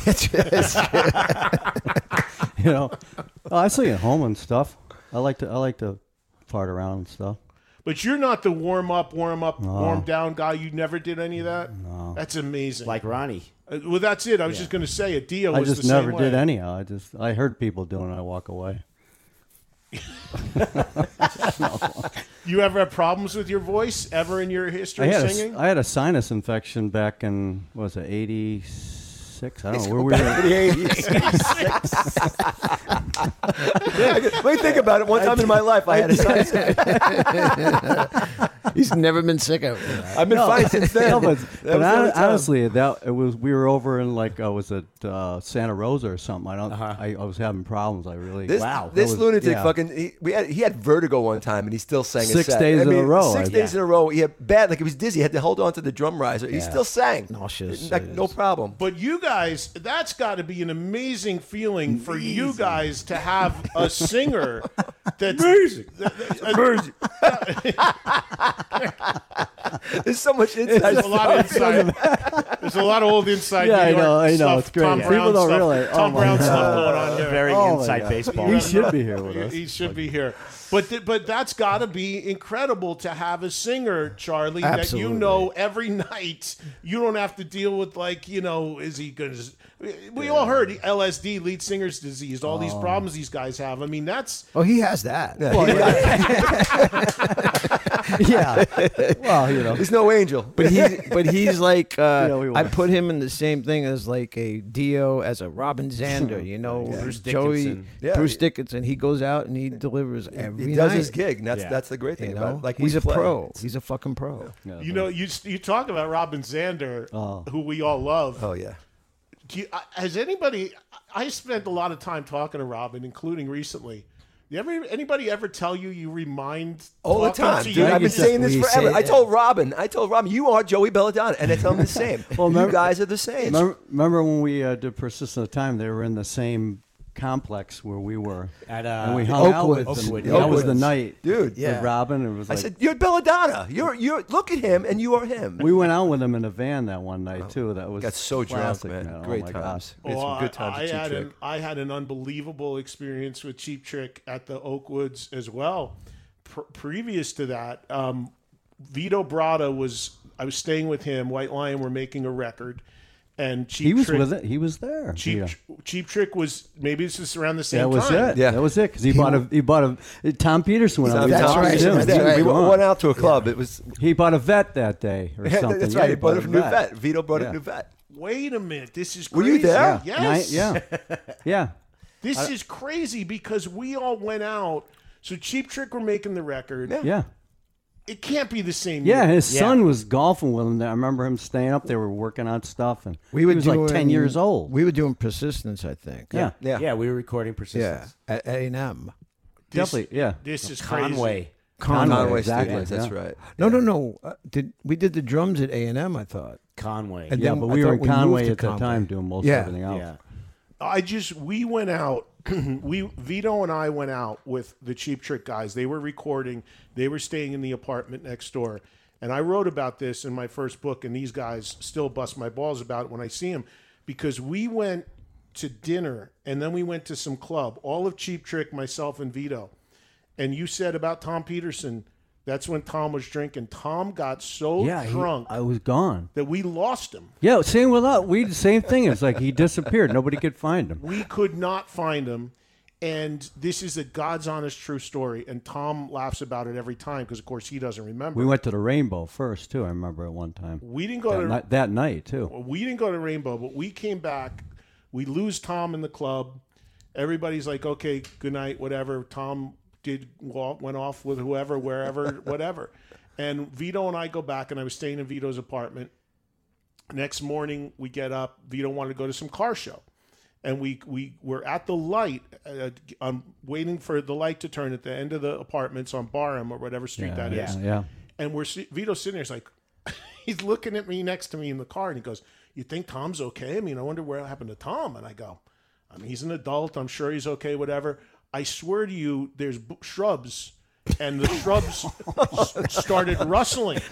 I sing at home and stuff. I like to fart around and stuff. But you're not the warm down guy. You never did any of that. No, that's amazing. Like Ronnie. Well, that's it. I was just going to say it. Dio was I just the never same did way. anyhow. I heard people doing it. I walk away. You ever have problems with your voice ever in your history of singing? I had a sinus infection back in, what was it, 86 86. I don't know where we were. The 86. Wait, think about it. One time in my life, I had a sinus. He's never been sick of it. I've been fine since then. No, but honestly, we were over in was it Santa Rosa or something? I was having problems. This lunatic fucking he had vertigo one time and he still sang 6 days in a row. 6 days in a row. He had bad, like he was dizzy. He had to hold on to the drum riser. He still sang. Nauseous. Like, no problem. But you guys, that's got to be an amazing feeling for you guys to have a singer that's amazing. There's so much inside. There's a lot of inside. There's a lot of old inside. Yeah, New York I know. Stuff, It's great. Tom Brown People don't stuff. realize. Tom Brown stuff going on there. Very inside baseball. He should be here with us. He should be here. But that's got to be incredible to have a singer, Charlie, Absolutely. that you know every night. You don't have to deal with is he going to... We all heard LSD, lead singer's disease, all these problems these guys have. I mean, that's... Oh, he has that. Yeah. Well, he's no angel. But he's like I put him in the same thing as like a Dio, as a Robin Zander, Bruce Joey, Dickinson. Bruce Dickinson. He goes out and he delivers every He does night. his gig. And that's the great thing about it. Like he's we a play. pro. He's a fucking pro. Yeah, you talk about Robin Zander, who we all love. Oh yeah. Has anybody? I spent a lot of time talking to Robin, including recently. Anybody ever tell you remind all the time, dude? I've been saying this forever. I told Robin, you are Joey Belladonna, and I tell him the same. You guys are the same. Remember when we did Persistent of Time? They were in the same complex where we were, and we hung out with them. That was the night, dude. With Robin. It was I said, "You're Belladonna. You're look at him, and you are him." We went out with him in a van that one night too. That was got so drunk, classic, man. Great times. We had some good times with Cheap Trick. I had an unbelievable experience with Cheap Trick at the Oakwoods as well. Previous to that, Vito Bratta I was staying with him. White Lion were making a record. And Cheap Trick, with it. He was there. Cheap Trick was maybe this is around the same time. That was it. Yeah, that was it because he bought a Tom Peterson went out. That's right. We went out to a club. It was he bought a vet that day or something. That's right. He bought a new vet. Vito bought a new vet. Wait a minute. This is Were crazy. you there? Yes. Yeah. This is crazy because we all went out. So Cheap Trick were making the record. Yeah. It can't be the same. Yeah, year. his son was golfing with him. I remember him staying up. They were working on stuff, and he was like 10 years old. We were doing Persistence, I think. Yeah. We were recording Persistence. Yeah, at A&M. Definitely, yeah. This is Conway. Conway exactly. That's right. No. We did the drums at A&M, I thought. Conway. And yeah, then but we were in Conway at Conway. the time doing most of everything else. Yeah. We went out. Vito and I went out with the Cheap Trick guys. They were recording. They were staying in the apartment next door. And I wrote about this in my first book, and these guys still bust my balls about it when I see them, because we went to dinner, and then we went to some club, all of Cheap Trick, myself, and Vito. And you said about Tom Peterson, that's when Tom was drinking. Tom got so drunk. I was gone. That we lost him. Yeah, same with us. Same thing. It's like he disappeared. Nobody could find him. We could not find him. And this is a God's honest true story. And Tom laughs about it every time because, of course, he doesn't remember. We went to the Rainbow first, too. I remember at one time. We didn't go that night, too. We didn't go to Rainbow, but we came back. We lose Tom in the club. Everybody's like, okay, good night, whatever. Tom went off with whoever, wherever, whatever. And Vito and I go back, and I was staying in Vito's apartment. Next morning, we get up. Vito wanted to go to some car show. And we were at the light, waiting for the light to turn at the end of the apartments on Barham or whatever street that is. Yeah. And Vito's sitting there. He's like, he's looking at me next to me in the car, and he goes, "You think Tom's okay? I mean, I wonder what happened to Tom." And I go, "I mean, he's an adult. I'm sure he's okay. Whatever." I swear to you, there's shrubs, and the shrubs started rustling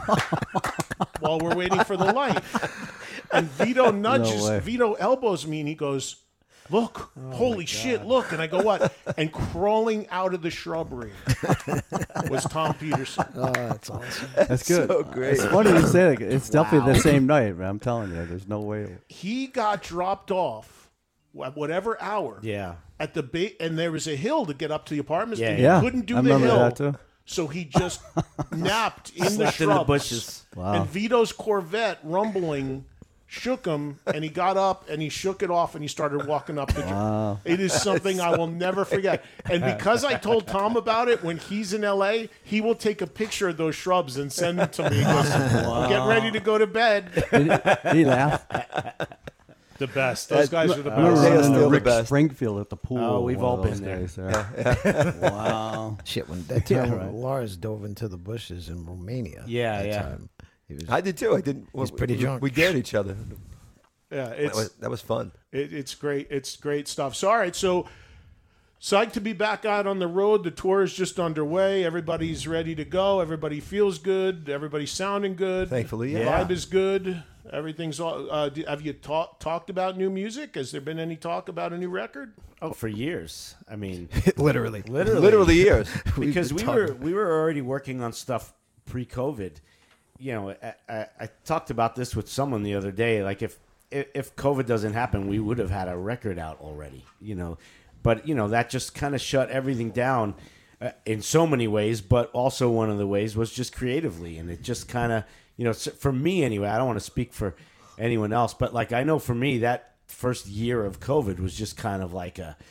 while we're waiting for the light. And Vito Vito elbows me, and he goes, "Look, holy shit, look." And I go, "What?" And crawling out of the shrubbery was Tom Peterson. Oh, that's awesome. That's good. So great. It's funny you say that. It's definitely the same night, man. I'm telling you, there's no way. He got dropped off at whatever hour. Yeah. At the and there was a hill to get up to the apartments. Yeah. He couldn't do I the hill. that too. So he just napped in the Slept shrubs. in the bushes. Wow. And Vito's Corvette rumbling shook him, and he got up and he shook it off and he started walking up the drink. It is something I will never forget. And because I told Tom about it, when he's in L.A., he will take a picture of those shrubs and send them to me. He goes, I'm getting ready to go to bed. Did he laugh? The best. Those guys are the We were best. running to Rick Springfield at the pool. Oh, we've all been days there. Wow. Shit, when that time when Lars dove into the bushes in Romania. Time, I did too. I didn't. He's pretty drunk. We dared each other. Yeah, that was fun. It's great. It's great stuff. So, all right, so psyched to be back out on the road. The tour is just underway. Everybody's ready to go. Everybody feels good. Everybody's sounding good. Thankfully, yeah. Vibe is good. Everything's all. Have you talked about new music? Has there been any talk about a new record? Oh, for years. I mean, literally years. Because we were already working on stuff pre-COVID. You know, I talked about this with someone the other day. Like if COVID doesn't happen, we would have had a record out already. You know, but you know that just kind of shut everything down in so many ways. But also one of the ways was just creatively, and it just kind of. You know, for me anyway, I don't want to speak for anyone else, but like I know for me that first year of COVID was just kind of like a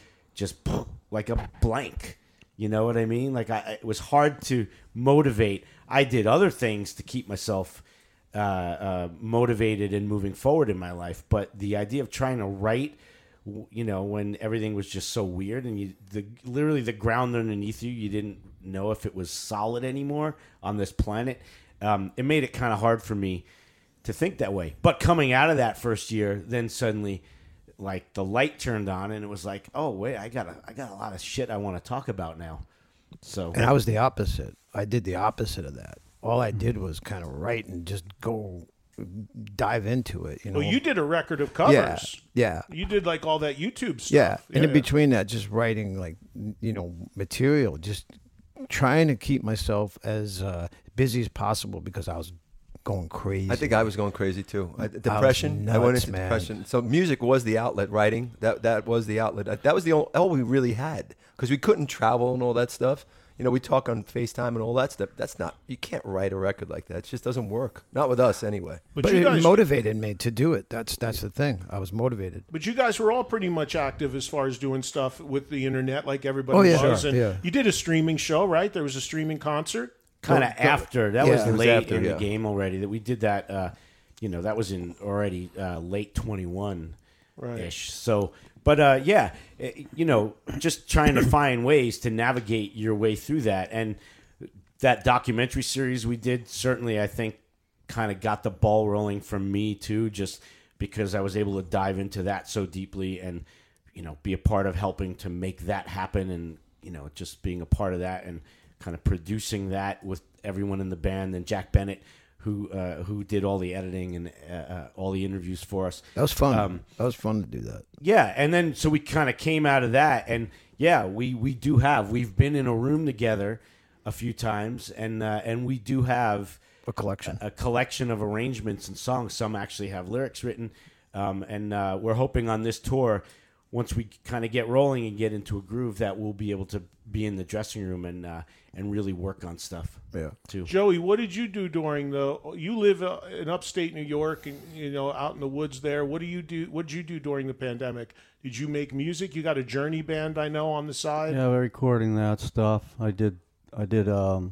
blank. You know what I mean? Like it was hard to motivate. I did other things to keep myself motivated and moving forward in my life, but the idea of trying to write, you know, when everything was just so weird and literally the ground underneath you didn't know if it was solid anymore on this planet. It made it kind of hard for me to think that way. But coming out of that first year, then suddenly, like the light turned on, and it was like, oh wait, I got a lot of shit I want to talk about now. So, and I was the opposite. I did the opposite of that. All I did was kind of write and just go dive into it. You know, well, you did a record of covers. Yeah. You did like all that YouTube stuff. Yeah, and in between that, just writing like material, just trying to keep myself as busy as possible because I was going crazy. I think I was going crazy too. Depression. I went into depression. So music was the outlet. Writing that was the outlet. That was the all we really had because we couldn't travel and all that stuff. You know, we talk on FaceTime and all that stuff. That's not. You can't write a record like that. It just doesn't work. Not with us anyway. But you guys motivated me to do it. That's the thing. I was motivated. But you guys were all pretty much active as far as doing stuff with the internet, like everybody was. Sure. And you did a streaming show, right? There was a streaming concert. Kind of after that was late in the game already. That we did that. That was in already late 21 ish. So, but just trying to find ways to navigate your way through that, and that documentary series we did certainly I think kind of got the ball rolling for me too, just because I was able to dive into that so deeply and be a part of helping to make that happen, and just being a part of that and kind of producing that with everyone in the band, and Jack Bennett, who did all the editing and all the interviews for us. That was fun. That was fun to do that. Yeah, and then so we kind of came out of that, and we've been in a room together a few times, and we do have a collection of arrangements and songs. Some actually have lyrics written, and we're hoping on this tour, once we kind of get rolling and get into a groove, that we'll be able to be in the dressing room and really work on stuff. Yeah. Too. Joey, what did you do you live in upstate New York and out in the woods there? What do you do? What did you do during the pandemic? Did you make music? You got a Journey band, I know, on the side. Yeah, we're recording that stuff. I did a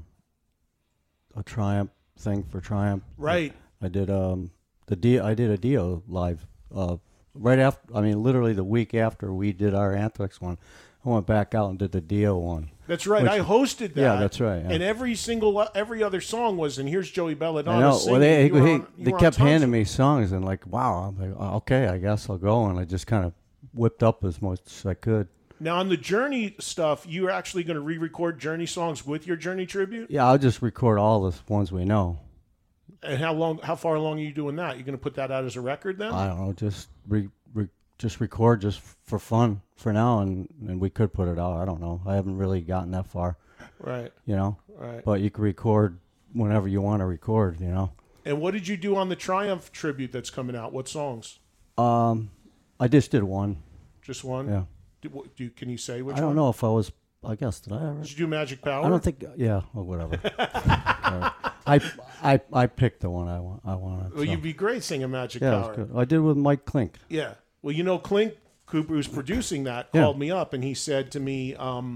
Triumph thing for Triumph. Right. I did I did a Dio live right after. I mean, literally the week after we did our Anthrax one. I went back out and did the Dio one. That's right. I hosted that. Yeah, that's right. Yeah. And every other song was, and here's Joey Belladonna. I know. Singing. Well, they kept handing me songs, and like, wow. I'm like, okay, I guess I'll go. And I just kind of whipped up as much as I could. Now, on the Journey stuff, you were actually going to re-record Journey songs with your Journey tribute? Yeah, I'll just record all the ones we know. And how far along are you doing that? You're going to put that out as a record then? I don't know. Just record just for fun for now, and we could put it out. I don't know. I haven't really gotten that far. Right. Right. But you can record whenever you want to record, And what did you do on the Triumph tribute that's coming out? What songs? I just did one. Just one? Yeah. Can you say which one? I don't know if I was, I guess, did I ever? Did you do Magic Power? I don't think, yeah, or whatever. I picked the one I wanted. Well, so. you'd be great singing Magic Yeah, Power. it was good. I did with Mike Klink. Yeah. Well, Klink Cooper, who's producing that, called me up and he said to me,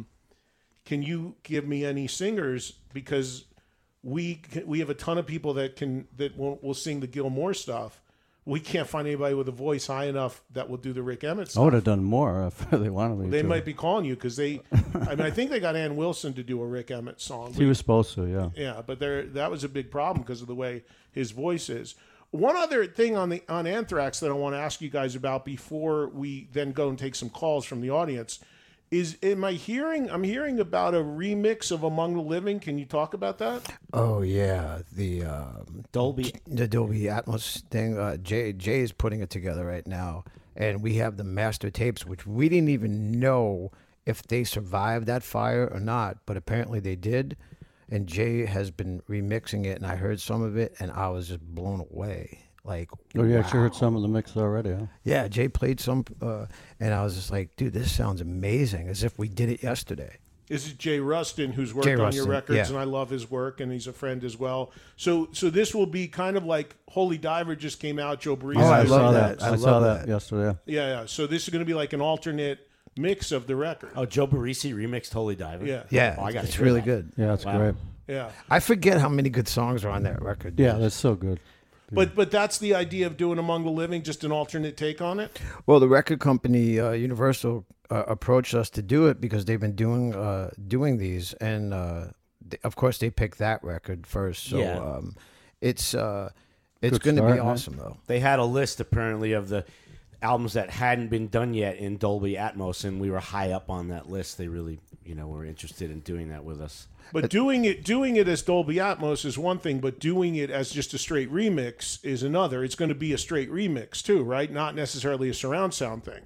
"Can you give me any singers because we have a ton of people that will sing the Gilmore stuff. We can't find anybody with a voice high enough that will do the Rick Emmett stuff." I would have done more if they wanted me. They to. might be calling you because I think they got Ann Wilson to do a Rick Emmett song. He was supposed to, yeah. Yeah, but that was a big problem because of the way his voice is. One other thing on Anthrax that I want to ask you guys about before we then go and take some calls from the audience is, I'm hearing about a remix of Among the Living. Can you talk about that? Oh yeah, the Dolby Atmos thing. Jay is putting it together right now, and we have the master tapes, which we didn't even know if they survived that fire or not, but apparently they did. And Jay has been remixing it, and I heard some of it, and I was just blown away. Like, oh, you actually heard some of the mix already, huh? Yeah, Jay played some, and I was just like, dude, this sounds amazing, as if we did it yesterday. This is Jay Rustin, who's worked on your records, and I love his work, and he's a friend as well. So this will be kind of like Holy Diver just came out, Joe Barresi. Oh, I saw that. I saw that yesterday. Yeah. So this is going to be like an alternate mix of the record. Oh, Joe Barresi remixed Holy Diver? Yeah. Oh, it's really good. Yeah, it's great. Yeah. I forget how many good songs are on that record. Yeah, that's so good. But that's the idea of doing Among the Living, just an alternate take on it? Well, the record company, Universal, approached us to do it because they've been doing these. And, of course, they picked that record first. So it's going to be awesome, though. They had a list, apparently, of the albums that hadn't been done yet in Dolby Atmos, and we were high up on that list. They really, were interested in doing that with us. But doing it as Dolby Atmos is one thing, but doing it as just a straight remix is another. It's going to be a straight remix too, right? Not necessarily a surround sound thing.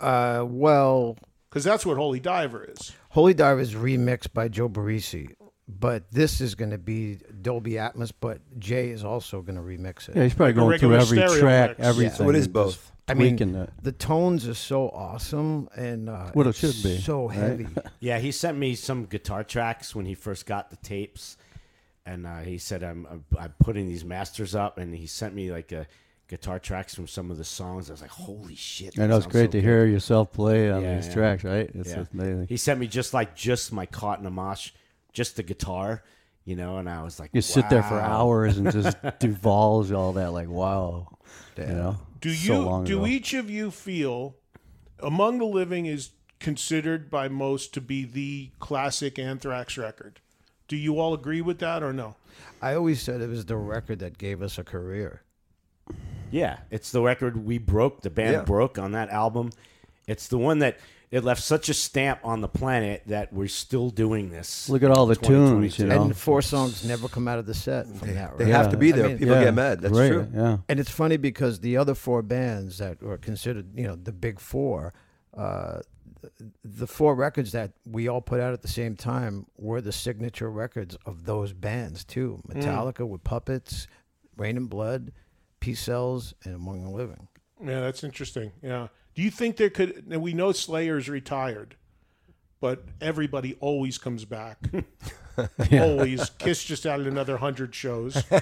Well, because that's what Holy Diver is. Holy Diver is remixed by Joe Barresi, but this is going to be Dolby Atmos. But Jay is also going to remix it. Yeah, he's probably going through every track, everything. So it is both. I mean, the tones are so awesome and what it should be, so heavy. Yeah, he sent me some guitar tracks when he first got the tapes, and he said I'm putting these masters up, and he sent me like guitar tracks from some of the songs. I was like, holy shit! I know it's great to hear yourself play on these tracks, right? It's amazing. He sent me just my Caught in a Mosh, just the guitar, and I was like, you sit there for hours and just divulge all that, like, wow, Do each of you feel Among the Living is considered by most to be the classic Anthrax record? Do you all agree with that or no? I always said it was the record that gave us a career. Yeah, it's the record we broke. The band broke on that album. It's the one that it left such a stamp on the planet that we're still doing this. Look at all the tunes, And 4 songs never come out of the set from that. They have to be there. People get mad. That's true. Yeah. And it's funny because the other 4 bands that were considered, the big 4, the 4 records that we all put out at the same time were the signature records of those bands too. Metallica with Puppets, Rain and Blood, Peace Cells, and Among the Living. Yeah, that's interesting. Yeah. Do you think there could? Now we know Slayer's retired, but everybody always comes back. Always. Kiss just added another 100 shows. They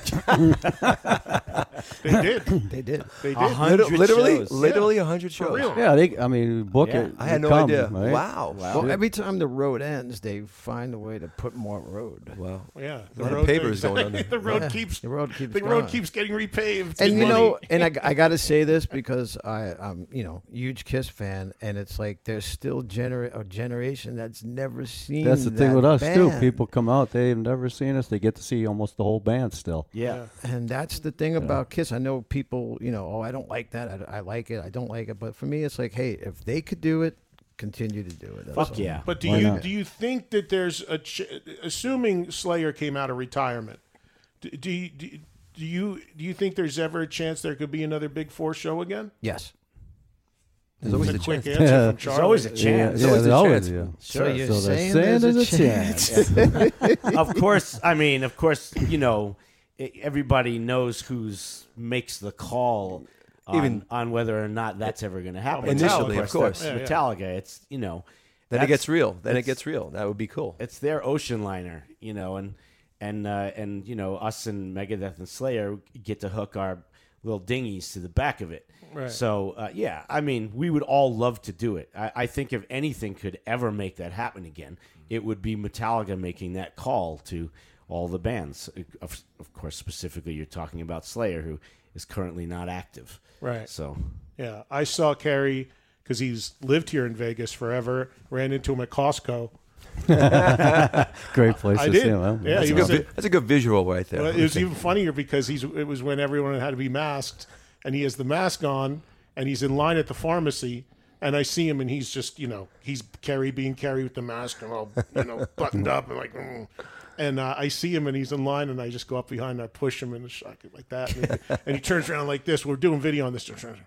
did. They did. Literally 100 shows. For real. Yeah, book it. I had no idea. Right? Wow. Well, every time the road ends, they find a way to put more road. Wow. Yeah. The road paper is going on. The road keeps getting repaved. And I got to say this because I'm huge Kiss fan, and it's like there's still a generation that's never seen. That's the thing with us band. too. People come out, they've never seen us. They get to see almost the whole band still. Yeah. And that's the thing about Kiss. I know people, I don't like that. I like it. I don't like it. But for me, it's like, hey, if they could do it, continue to do it. Fuck yeah. But do you think that there's assuming Slayer came out of retirement, do you think there's ever a chance there could be another Big 4 show again? Yes. There's always a quick answer from Charlie. There's always a chance. There's always a chance. Sure. So you're they're saying there's a chance. Of course, everybody knows who makes the call on whether or not that's ever going to happen. Initially, of course. Metallica, it's, Then it gets real. That would be cool. It's their ocean liner, and and us and Megadeth and Slayer get to hook our little dinghies to the back of it. Right. So, I mean, we would all love to do it. I think if anything could ever make that happen again, it would be Metallica making that call to all the bands. Of course, specifically, you're talking about Slayer, who is currently not active. Right. So, yeah, I saw Kerry because he's lived here in Vegas forever. Ran into him at Costco. Great place to see him. Yeah, that's a good visual right there. Well, it was even funnier because it was when everyone had to be masked, and he has the mask on, and he's in line at the pharmacy. And I see him, and he's just, he's being Kerry with the mask and all, buttoned up and like, and I see him, and he's in line, and I just go up behind, and I push him, and like that, and he turns around like this. We're doing video on this.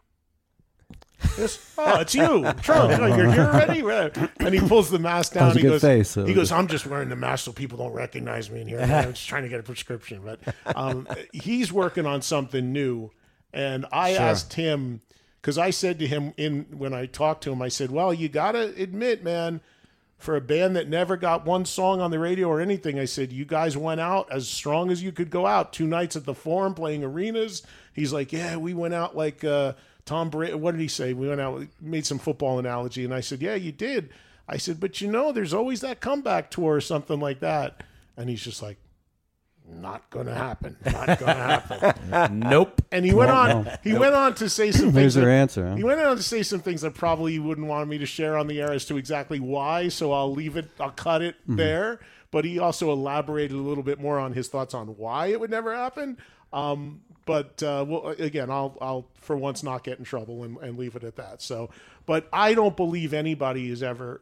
Oh, it's you, Trump. You're here already, and he pulls the mask down. He goes, I'm just wearing the mask so people don't recognize me in here. I'm just trying to get a prescription, but he's working on something new, and I asked him. Because I said to him when I talked to him, I said, well, you got to admit, man, for a band that never got one song on the radio or anything, I said, you guys went out as strong as you could go out. 2 nights at the Forum playing arenas. He's like, yeah, we went out like Tom Brady. What did he say? We went out, made some football analogy. And I said, yeah, you did. I said, but there's always that comeback tour or something like that. And he's just like, not gonna happen. Not gonna happen. Nope. And he went on. He went on to say some things. Here's your answer. Huh? He went on to say some things that probably you wouldn't want me to share on the air as to exactly why. So I'll leave it. I'll cut it there. But he also elaborated a little bit more on his thoughts on why it would never happen. But again, I'll for once not get in trouble and leave it at that. So, but I don't believe nobody's ever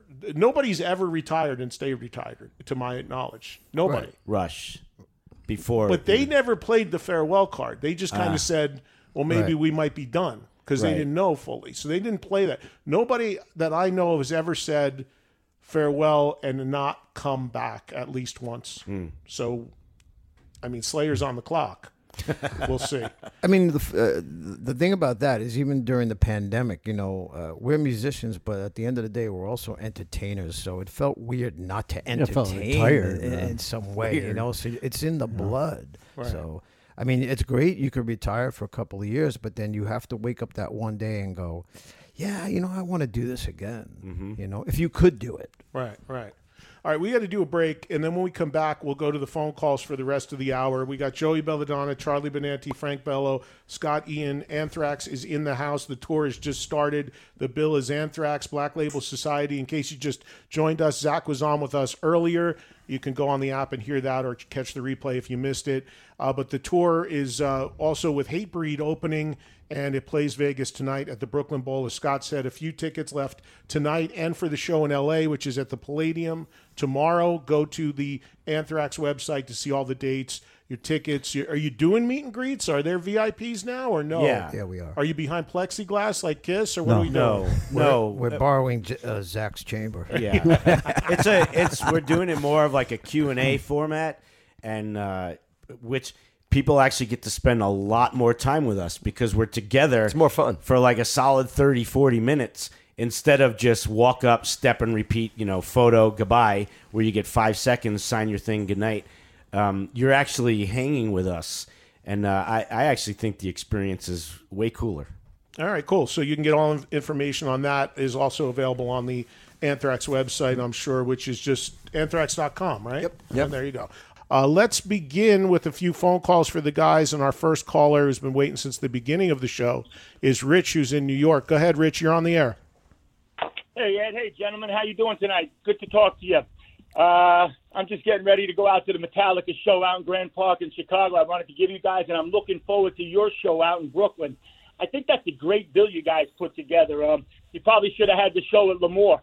retired and stayed retired, to my knowledge. Nobody. Right. Rush. Before, but they never played the farewell card. They just kind of said, well, maybe we might be done because they didn't know fully. So they didn't play that. Nobody that I know of has ever said farewell and not come back at least once. So, I mean, Slayer's on the clock. We'll see. I mean, the thing about that is even during the pandemic, we're musicians, but at the end of the day, we're also entertainers. So it felt weird not to entertain in some way, So it's in the blood. Right. So, I mean, it's great. You could retire for a couple of years, but then you have to wake up that one day and go, yeah, I want to do this again, if you could do it. Right. All right, we got to do a break, and then when we come back, we'll go to the phone calls for the rest of the hour. We got Joey Belladonna, Charlie Benanti, Frank Bello, Scott Ian. Anthrax is in the house. The tour has just started. The bill is Anthrax, Black Label Society. In case you just joined us, Zach was on with us earlier. You can go on the app and hear that or catch the replay if you missed it. But the tour is also with Hatebreed opening, and it plays Vegas tonight at the Brooklyn Bowl. As Scott said, a few tickets left tonight and for the show in L.A., which is at the Palladium tomorrow. Go to the Anthrax website to see all the dates, your tickets. Are you doing meet and greets? Are there VIPs now or no? Yeah, we are. Are you behind plexiglass like Kiss or what are we doing? No. We're borrowing Zach's chamber. Yeah. We're doing it more of like a Q&A format, and which people actually get to spend a lot more time with us because we're together. It's more fun. For like a solid 30, 40 minutes instead of just walk up, step and repeat, photo, goodbye, where you get 5 seconds, sign your thing, good night. You're actually hanging with us, and I actually think the experience is way cooler. All right, cool. So you can get all information on that is also available on the Anthrax website, I'm sure, which is just anthrax.com, right? Yep. And there you go. Let's begin with a few phone calls for the guys, and our first caller who's been waiting since the beginning of the show is Rich, who's in New York. Go ahead, Rich. You're on the air. Hey, Ed. Hey, gentlemen. How you doing tonight? Good to talk to you. I'm just getting ready to go out to the Metallica show out in Grand Park in Chicago. I wanted to give you guys, and I'm looking forward to your show out in Brooklyn. I think that's a great bill you guys put together. You probably should have had the show at Lemoore.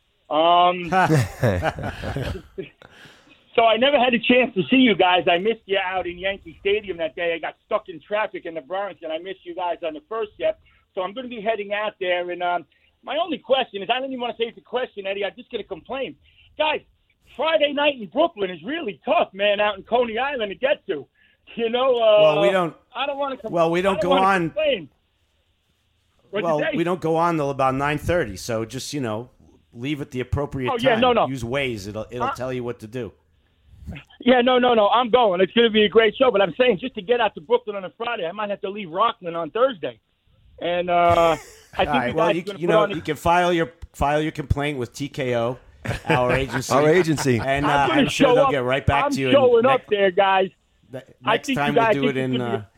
So I never had a chance to see you guys. I missed you out in Yankee Stadium that day. I got stuck in traffic in the Bronx, and I missed you guys on the first set. So I'm going to be heading out there. And my only question is, I don't even want to say it's a question, Eddie. I'm just going to complain. Guys, Friday night in Brooklyn is really tough, man, out in Coney Island to get to. Well, we don't. I don't want to. Well, we don't go on. Well, we don't go on till about 9:30. So just leave at the appropriate time. Yeah, no. Use Waze. It'll tell you what to do. Yeah, no. I'm going. It's going to be a great show. But I'm saying just to get out to Brooklyn on a Friday, I might have to leave Rockland on Thursday. And I think All right. Well, you can file your complaint with TKO, our agency. And I'm sure they'll get right back to you. I'm showing up there, guys. Next time we'll do it in.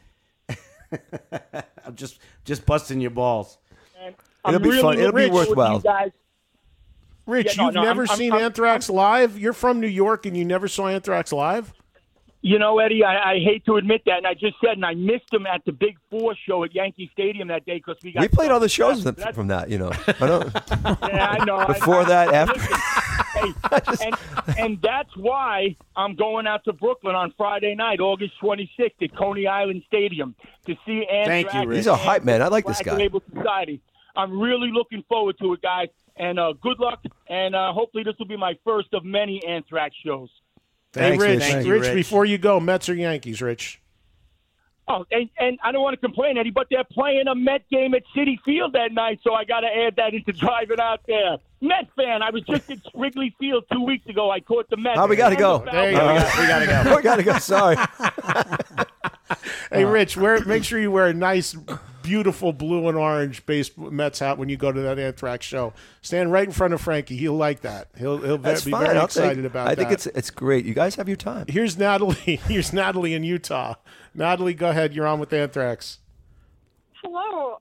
I'm just busting your balls. It'll be fun. It'll be worthwhile. Rich, you've never seen Anthrax live? You're from New York and you never saw Anthrax live? You know, Eddie, I hate to admit that, and I just said, and I missed them at the Big Four show at Yankee Stadium that day because we played all the shows from that, you know. I know. Before that, after. And that's why I'm going out to Brooklyn on Friday night, August 26th at Coney Island Stadium to see Anthrax. Thank you, Rich. He's a hype man. I like this guy. Label Society. I'm really looking forward to it, guys. And good luck, and hopefully this will be my first of many Anthrax shows. Hey, Rich, before you go, Mets or Yankees, Rich? Oh, and I don't want to complain, Eddie, but they're playing a Met game at Citi Field that night, so I got to add that into driving out there. Met fan. I was just at Wrigley Field 2 weeks ago. I caught the Mets. Oh, we got to go. There you go. We got to go. We got to go. Sorry. Hey, Rich, make sure you wear a nice, beautiful blue and orange base Mets hat when you go to that Anthrax show. Stand right in front of Frankie. He'll like that. He'll be very excited about that. I think it's great. You guys have your time. Here's Natalie. Here's Natalie in Utah. Natalie, go ahead. You're on with Anthrax. Hello.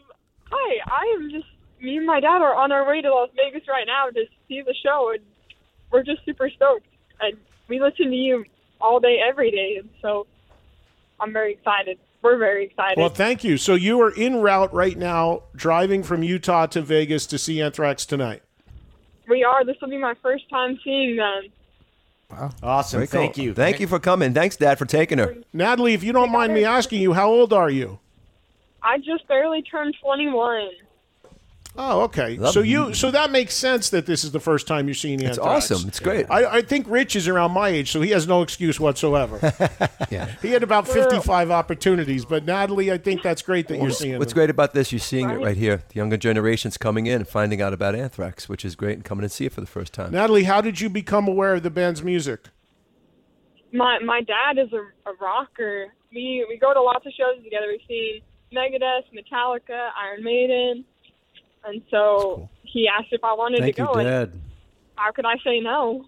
Hi. Me and my dad are on our way to Las Vegas right now to see the show, and we're just super stoked. And we listen to you all day, every day, and so I'm very excited. We're very excited. Well, thank you. So you are en route right now, driving from Utah to Vegas to see Anthrax tonight. We are. This will be my first time seeing them. Wow. Awesome. Very Thank cool. you. Thank you for coming. Thanks, Dad, for taking her. Natalie, if you don't mind me asking you, how old are you? I just barely turned 21. Oh, okay. So that makes sense that this is the first time you're seeing Anthrax. It's awesome. It's great. I think Rich is around my age, so he has no excuse whatsoever. Yeah. He had about 55 opportunities, but Natalie, I think that's great that you're seeing What's them. great about this, you're seeing it right here. The younger generation's coming in and finding out about Anthrax, which is great, and coming and see it for the first time. Natalie, how did you become aware of the band's music? My dad is a rocker. We go to lots of shows together. We've seen Megadeth, Metallica, Iron Maiden. And so he asked if I wanted to go. Dad. And how could I say no?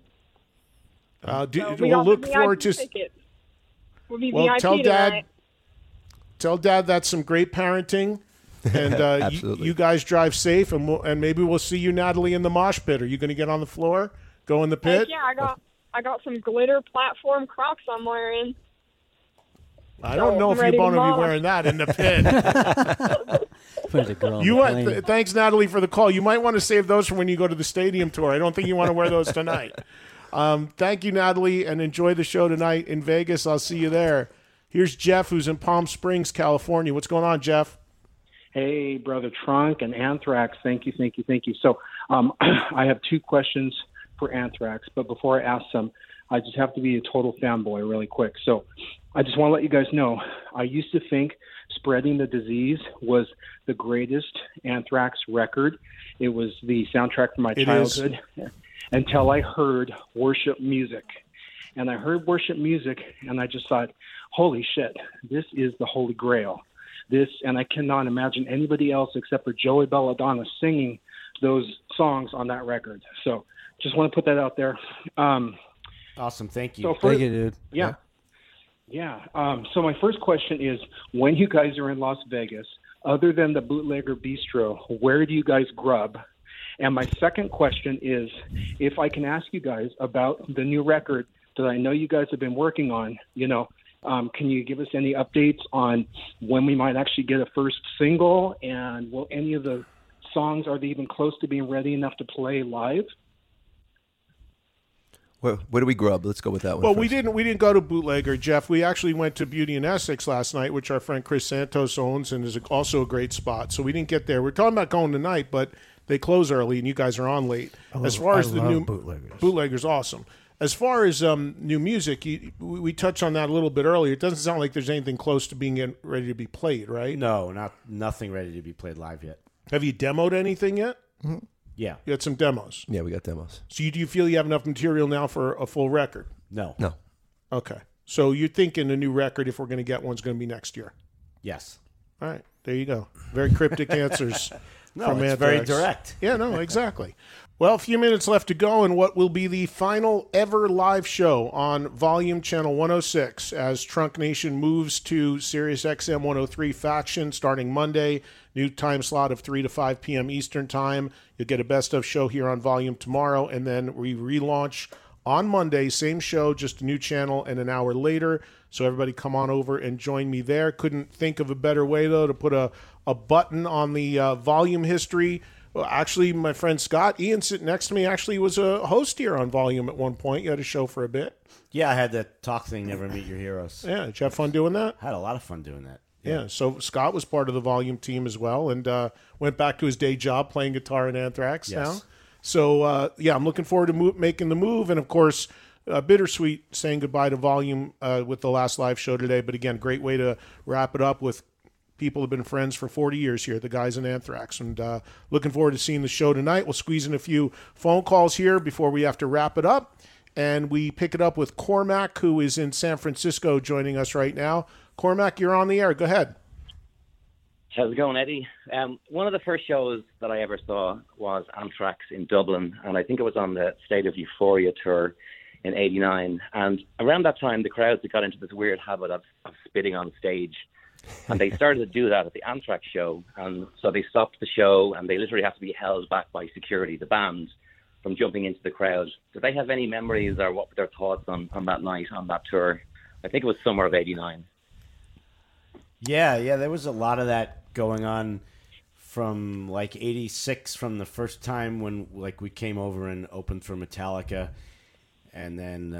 We'll look forward to. We'll be VIP tell Dad. tonight. Tell Dad that's some great parenting, and you guys drive safe, and maybe we'll see you, Natalie, in the mosh pit. Are you going to get on the floor, go in the pit? Yeah, I got some glitter platform Crocs I'm wearing. I don't know if you're going to be wearing that in the pit. Thanks, Natalie, for the call. You might want to save those for when you go to the stadium tour. I don't think you want to wear those tonight. Thank you, Natalie, and enjoy the show tonight in Vegas. I'll see you there. Here's Jeff, who's in Palm Springs, California. What's going on, Jeff? Hey, Brother Trunk and Anthrax. Thank you. So I have two questions for Anthrax, but before I ask them, I just have to be a total fanboy really quick. So I just want to let you guys know, I used to think Spreading the Disease was the greatest Anthrax record. It was the soundtrack for my childhood until I heard Worship Music. And I heard Worship Music, and I just thought, holy shit, this is the Holy Grail. And I cannot imagine anybody else except for Joey Belladonna singing those songs on that record. So just want to put that out there. Awesome. Thank you. So Thank you, dude. Yeah. So my first question is, when you guys are in Las Vegas, other than the Bootlegger Bistro, where do you guys grub? And my second question is, if I can ask you guys about the new record that I know you guys have been working on, can you give us any updates on when we might actually get a first single? And will any of the songs, are they even close to being ready enough to play live? Where do we grub? Let's go with that one. Well, first. we didn't go to Bootlegger, Jeff. We actually went to Beauty in Essex last night, which our friend Chris Santos owns and is also a great spot. So we didn't get there. We're talking about going tonight, but they close early, and you guys are on late. As far as the new Bootlegger's awesome. As far as new music, we touched on that a little bit earlier. It doesn't sound like there's anything close to being ready to be played, right? No, nothing ready to be played live yet. Have you demoed anything yet? Yeah. You had some demos. Yeah, we got demos. So do you feel you have enough material now for a full record? No. Okay. So you're thinking the new record, if we're going to get one, is going to be next year? Yes. All right. There you go. Very cryptic answers. No, from it's Anthrax. very direct. Yeah, no, exactly. Well, a few minutes left to go in what will be the final ever live show on Volume Channel 106 as Trunk Nation moves to Sirius XM 103 Faction starting Monday. New time slot of 3 to 5 p.m. Eastern Time. You'll get a best of show here on Volume tomorrow, and then we relaunch on Monday, same show, just a new channel, and an hour later. So everybody come on over and join me there. Couldn't think of a better way, though, to put a button on the Volume history. Well, actually, my friend Scott, Ian, sitting next to me, actually was a host here on Volume at one point. You had a show for a bit. Yeah, I had that talk thing, Never Meet Your Heroes. Yeah, did you have fun doing that? I had a lot of fun doing that. Yeah, so Scott was part of the Volume team as well, and went back to his day job playing guitar in Anthrax now. So, I'm looking forward to making the move, and of course, bittersweet saying goodbye to Volume with the last live show today. But again, great way to wrap it up with people who have been friends for 40 years here, the guys in Anthrax. And looking forward to seeing the show tonight. We'll squeeze in a few phone calls here before we have to wrap it up. And we pick it up with Cormac, who is in San Francisco, joining us right now. Cormac, you're on the air. Go ahead. How's it going, Eddie? One of the first shows that I ever saw was Anthrax in Dublin, and I think it was on the State of Euphoria tour in '89. And around that time, the crowds had got into this weird habit of spitting on stage. And they started to do that at the Anthrax show. And so they stopped the show, and they literally have to be held back by security, the band, from jumping into the crowd. Do they have any memories or what were their thoughts on that night, on that tour? I think it was summer of '89. Yeah, there was a lot of that going on from like '86, from the first time when like we came over and opened for Metallica. And then,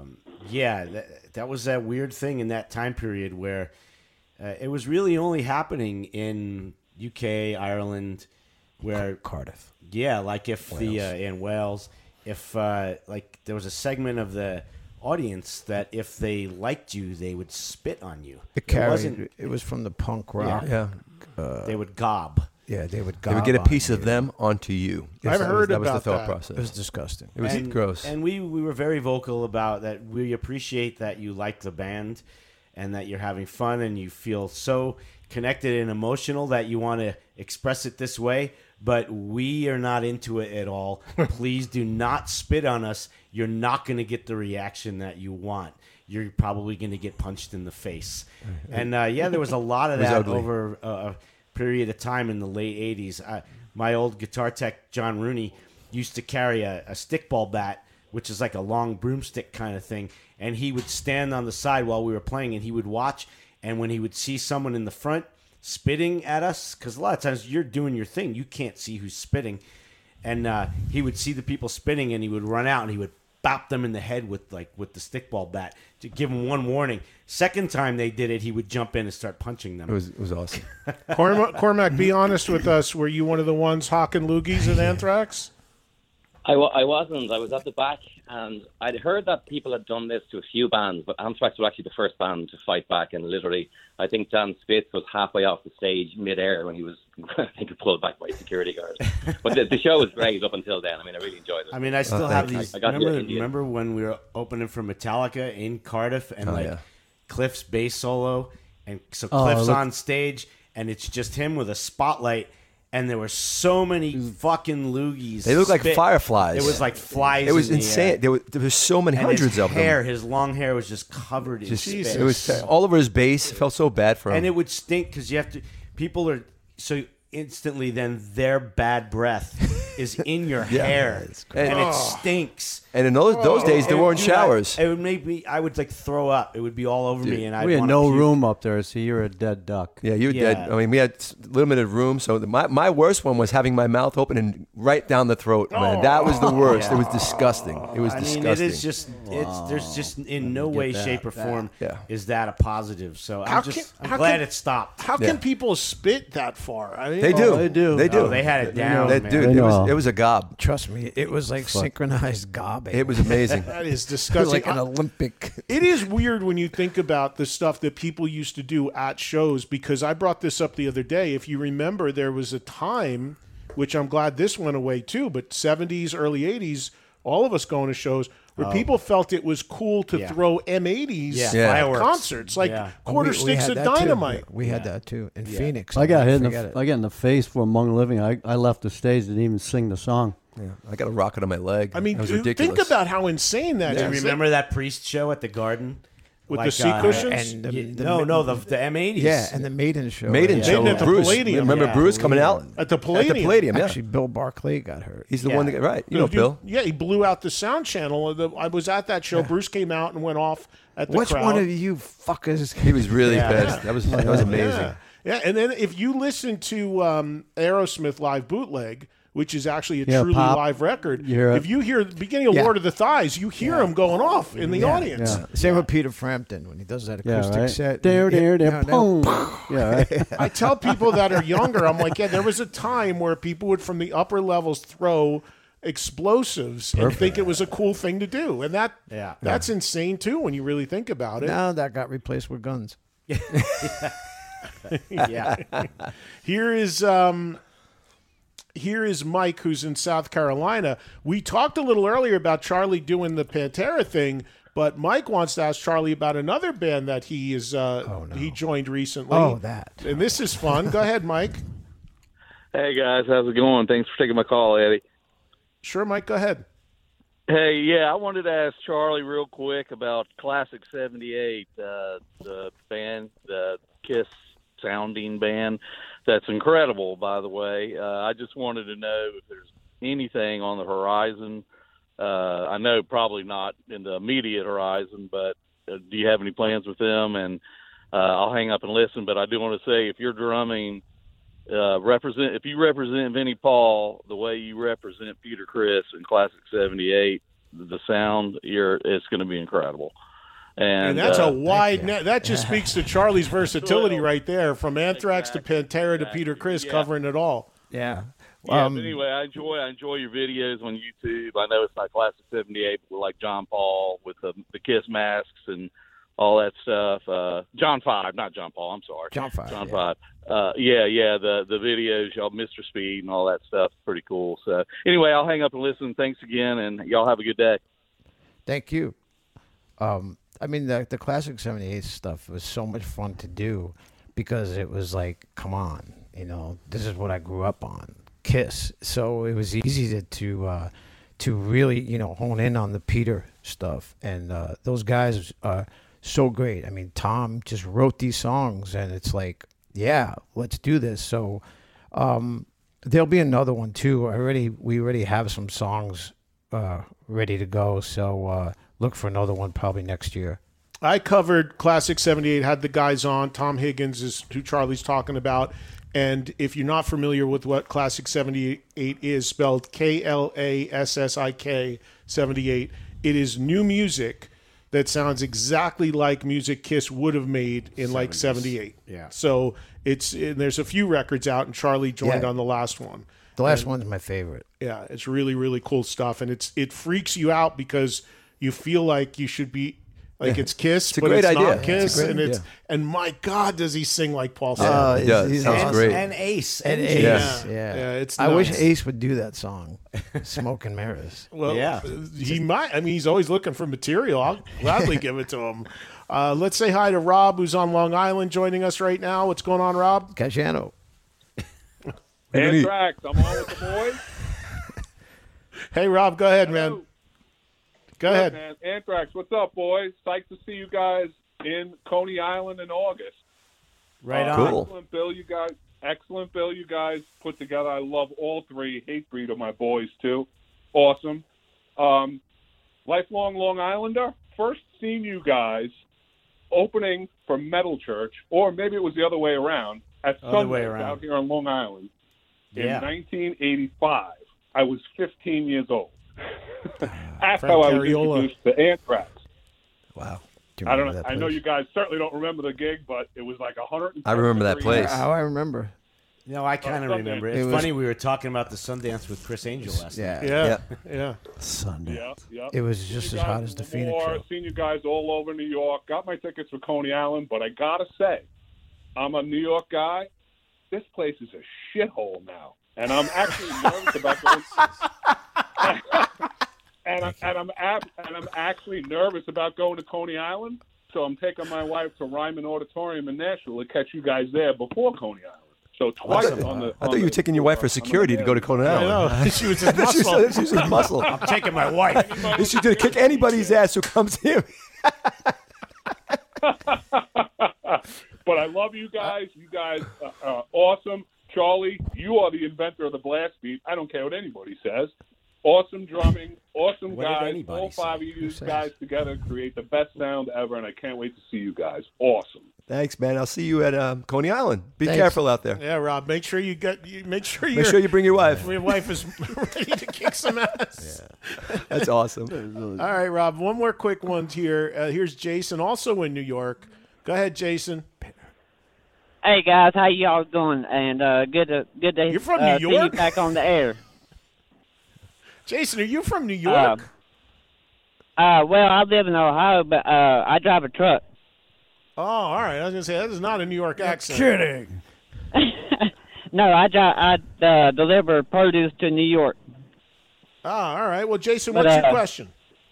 that was that weird thing in that time period where it was really only happening in UK, Ireland, where Cardiff. Yeah, like if Wales. in Wales, if like there was a segment of the audience that if they liked you, they would spit on you. It was from the punk rock. Yeah. They would gob. Yeah, they would gob. They would get a on piece of you. them onto you. I've heard that was about the thought that. process. It was disgusting. It was gross. And we were very vocal about that. We appreciate that you like the band and that you're having fun and you feel so connected and emotional that you want to express it this way, but we are not into it at all. Please do not spit on us. You're not going to get the reaction that you want. You're probably going to get punched in the face. And there was a lot of that over a period of time in the late 80s. My old guitar tech, John Rooney, used to carry a stickball bat, which is like a long broomstick kind of thing, and he would stand on the side while we were playing, and he would watch, and when he would see someone in the front spitting at us, because a lot of times you're doing your thing, you can't see who's spitting, and he would see the people spitting, and he would run out, and he would bop them in the head with the stickball bat to give them one warning. Second time they did it, he would jump in and start punching them. It was awesome. Cormac, be honest with us. Were you one of the ones hawking loogies at Anthrax? I wasn't. I was at the back, and I'd heard that people had done this to a few bands, but Anthrax was actually the first band to fight back. And literally, I think Dan Spitz was halfway off the stage midair when he was, I think, pulled back by a security guard. But the show was great up until then. I mean, I really enjoyed it. I mean, I still have these. I got remember when we were opening for Metallica in Cardiff, and Cliff's bass solo, and so Cliff's on stage, and it's just him with a spotlight. And there were so many fucking loogies. They looked like fireflies. It was like flies. It was in insane. The air. There was so many, and hundreds of them. His long hair was just covered in spit. It was all over his bass. It felt so bad for him. And it would stink because you have to. People are so instantly. Then their bad breath is in your hair, and it stinks. And in those days, there weren't showers. It would make me. I would throw up. It would be all over me, and we had no room up there, so you're a dead duck. Yeah, you were dead. I mean, we had limited room, so my worst one was having my mouth open and right down the throat. Man, that was the worst. It was disgusting. It was disgusting. Mean, it is just. There's just in no way, shape, or form is that a positive. So I'm glad it stopped. How can people spit that far? I mean, they do. They do. Oh, they had it down. Dude, it was a gob. Trust me, it was like synchronized gobbing. It was amazing. That is disgusting. Like an Olympic. It is weird when you think about the stuff that people used to do at shows, because I brought this up the other day. If you remember, there was a time, which I'm glad this went away too, but 70s, early 80s, all of us going to shows, where people felt it was cool to throw M80s at concerts, like quarter sticks of dynamite. We had that too in Phoenix. I got hit in the face for Among Living. I left the stage, didn't even sing the song. Yeah, I got a rocket on my leg. I mean, that was ridiculous. think about how insane that is. Do you remember that Priest show at the Garden? With the seat cushions? The M80s. Yeah, and the Maiden show. Maiden show at the Bruce. Palladium. Remember Bruce coming out? At the Palladium. At the Palladium, Actually, Bill Barclay got hurt. He's the one that got right. You know Bill. Yeah, he blew out the sound channel. I was at that show. Bruce came out and went off at the Which crowd. one of you fuckers? He was really pissed. That was amazing. Yeah, and then if you listen to Aerosmith live bootleg, which is actually a truly live record. If you hear the beginning of Lord of the Thighs, you hear him going off in the audience. Yeah. Same with Peter Frampton when he does that acoustic set. There, boom. I tell people that are younger, I'm like, there was a time where people would, from the upper levels, throw explosives and think it was a cool thing to do. And that's insane, too, when you really think about it. Now that got replaced with guns. Here is Mike, who's in South Carolina. We talked a little earlier about Charlie doing the Pantera thing, but Mike wants to ask Charlie about another band that he he joined recently. Oh, that. And this is fun. Go ahead, Mike. Hey, guys. How's it going? Thanks for taking my call, Eddie. Sure, Mike. Go ahead. Hey, I wanted to ask Charlie real quick about Classic 78, the band, the Kiss sounding band. That's incredible, by the way. I just wanted to know if there's anything on the horizon. I know probably not in the immediate horizon, but do you have any plans with them? And I'll hang up and listen, but I do want to say if you're drumming, if you represent Vinnie Paul the way you represent Peter Criss in Classic 78, the sound, it's going to be incredible. And that's a wide net. That just speaks to Charlie's versatility right there, from Anthrax to Pantera to Peter Criss, covering it all. Yeah. But anyway, I enjoy your videos on YouTube. I know it's not Classic 78, but like John Paul with the Kiss masks and all that stuff. John 5, not John Paul. I'm sorry. John 5. John 5. The videos, y'all, Mr. Speed and all that stuff. Pretty cool. So anyway, I'll hang up and listen. Thanks again, and y'all have a good day. Thank you. I mean, the Classic 78 stuff was so much fun to do because it was like, come on, this is what I grew up on, Kiss. So it was easy to really, hone in on the Peter stuff. And those guys are so great. I mean, Tom just wrote these songs, and it's like, yeah, let's do this. So there'll be another one too. We already have some songs ready to go. So look for another one probably next year. I covered Classic 78, had the guys on. Tom Higgins is who Charlie's talking about. And if you're not familiar with what Classic 78 is, spelled KLASSIK 78, it is new music that sounds exactly like music Kiss would have made in 70s. Like 78. Yeah. So there's a few records out, and Charlie joined on the last one. The last one's my favorite. Yeah, it's really, really cool stuff. And it freaks you out because you feel like you should be like it's Kiss, it's a but great it's idea. not Kiss, It's and my God, does he sing like Paul Stanley? He does. Sounds great. And Ace. Yeah. It's I wish nuts. Ace would do that song, Smoke and Mirrors. Well, he might. I mean, he's always looking for material. I'll gladly give it to him. Let's say hi to Rob, who's on Long Island, joining us right now. What's going on, Rob? Caggiano. Anthrax, I'm on with the boys. Hey, Rob, go ahead, man. Go ahead. Man. Anthrax, what's up, boys? Psyched to see you guys in Coney Island in August. Right on. Cool. Excellent bill you guys put together. I love all three. Hatebreed are my boys, too. Awesome. Lifelong Long Islander. First seen you guys opening for Metal Church, or maybe it was the other way around, at Sunday out here on Long Island in 1985. I was 15 years old. That's how I was introduced to Anthrax. Wow. I don't know. I know you guys certainly don't remember the gig, but it was like 100. I remember that place. How I remember. No, I kind of remember. It's funny we were talking about the Sundance with Chris Angel last night. Yeah. Sunday. Yep. It was just as hot as the Phoenix show. Seen you guys all over New York. Got my tickets for Coney Island, but I gotta say, I'm a New York guy. This place is a shithole now, and I'm actually nervous about going. I'm actually nervous about going to Coney Island, so I'm taking my wife to Ryman Auditorium in Nashville to catch you guys there before Coney Island. So twice on the. I thought you were taking your wife for security to go to Coney Island. I know. She was his muscle. She's his muscle. I'm taking my wife. She's going to kick anybody's ass who comes here. But I love you guys. You guys are awesome. Charlie, you are the inventor of the blast beat. I don't care what anybody says. Awesome drumming, awesome guys. All 5 of you guys together create the best sound ever, and I can't wait to see you guys. Awesome. Thanks, man. I'll see you at Coney Island. Be careful out there. Yeah, Rob. Make sure you make sure you bring your wife. Your wife is ready to kick some ass. Yeah. That's awesome. All right, Rob. One more quick one here. Here's Jason, also in New York. Go ahead, Jason. Hey guys, how y'all doing? And good to You're from New see you York? back on the air. Jason, are you from New York? Well, I live in Ohio, but I drive a truck. Oh, all right. I was gonna say that is not a New York accent. Kidding. No, I deliver produce to New York. Oh, all right. Well, Jason, But, what's your question?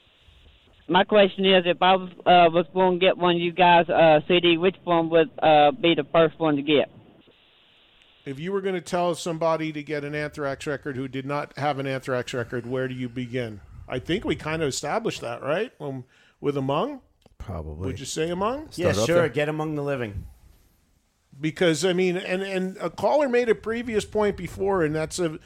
My question is, if I was going to get one of you guys CD, which one would be the first one to get? If you were going to tell somebody to get an Anthrax record who did not have an Anthrax record, where do you begin? I think we kind of established that, right? With Among? Probably. Would you say Among? Yeah, sure. Get Among the Living. Because, I mean, and a caller made a previous point before, and that's a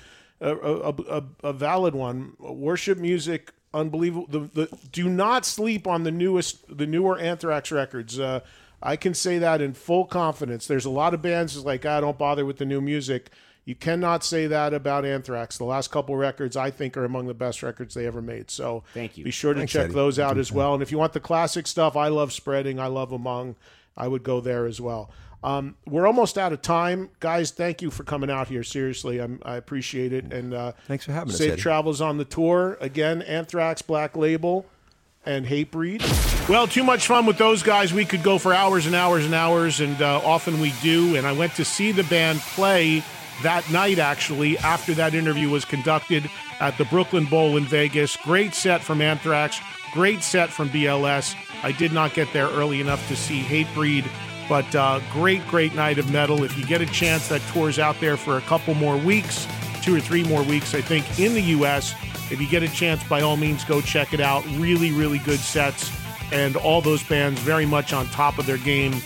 valid one. Worship music, unbelievable. Do not sleep on the newer Anthrax records. I can say that in full confidence. There's a lot of bands that's like, don't bother with the new music. You cannot say that about Anthrax. The last couple records, I think, are among the best records they ever made. So thank you. Be sure to Thanks, check Eddie. those out as well. And if you want the classic stuff, I love Spreading. I love Among. I would go there as well. We're almost out of time. Guys, thank you for coming out here. Seriously, I appreciate it. And thanks for having us, Safe Eddie. travels on the tour. Again, Anthrax, Black Label, and Hatebreed. Well, too much fun with those guys. We could go for hours and hours and hours, and often we do. And I went to see the band play that night, actually, after that interview was conducted at the Brooklyn Bowl in Vegas. Great set from Anthrax. Great set from BLS. I did not get there early enough to see Hatebreed, but great night of metal. If you get a chance, that tour's out there for a couple more weeks, 2 or 3 more weeks, I think, in the U.S. If you get a chance, by all means, go check it out. Really good sets, and all those bands very much on top of their game.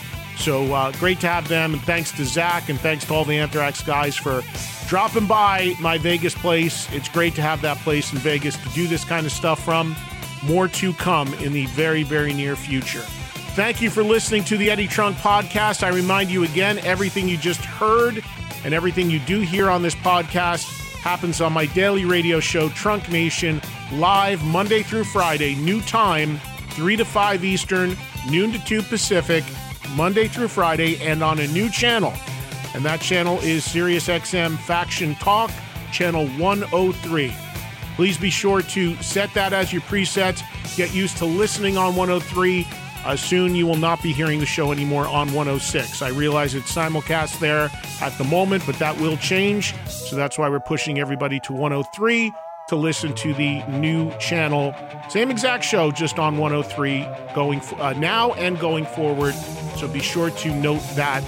So great to have them, and thanks to Zach, and thanks to all the Anthrax guys for dropping by my Vegas place. It's great to have that place in Vegas to do this kind of stuff from. More to come in the very near future. Thank you for listening to the Eddie Trunk Podcast. I remind you again, everything you just heard and everything you do hear on this podcast happens on my daily radio show, Trunk Nation, live Monday through Friday, new time, 3 to 5 Eastern, noon to 2 Pacific, Monday through Friday, and on a new channel. And that channel is SiriusXM Faction Talk, channel 103. Please be sure to set that as your preset. Get used to listening on 103. Soon you will not be hearing the show anymore on 106. I realize it's simulcast there at the moment, but that will change. So that's why we're pushing everybody to 103 to listen to the new channel. Same exact show, just on 103 going now and going forward. So be sure to note that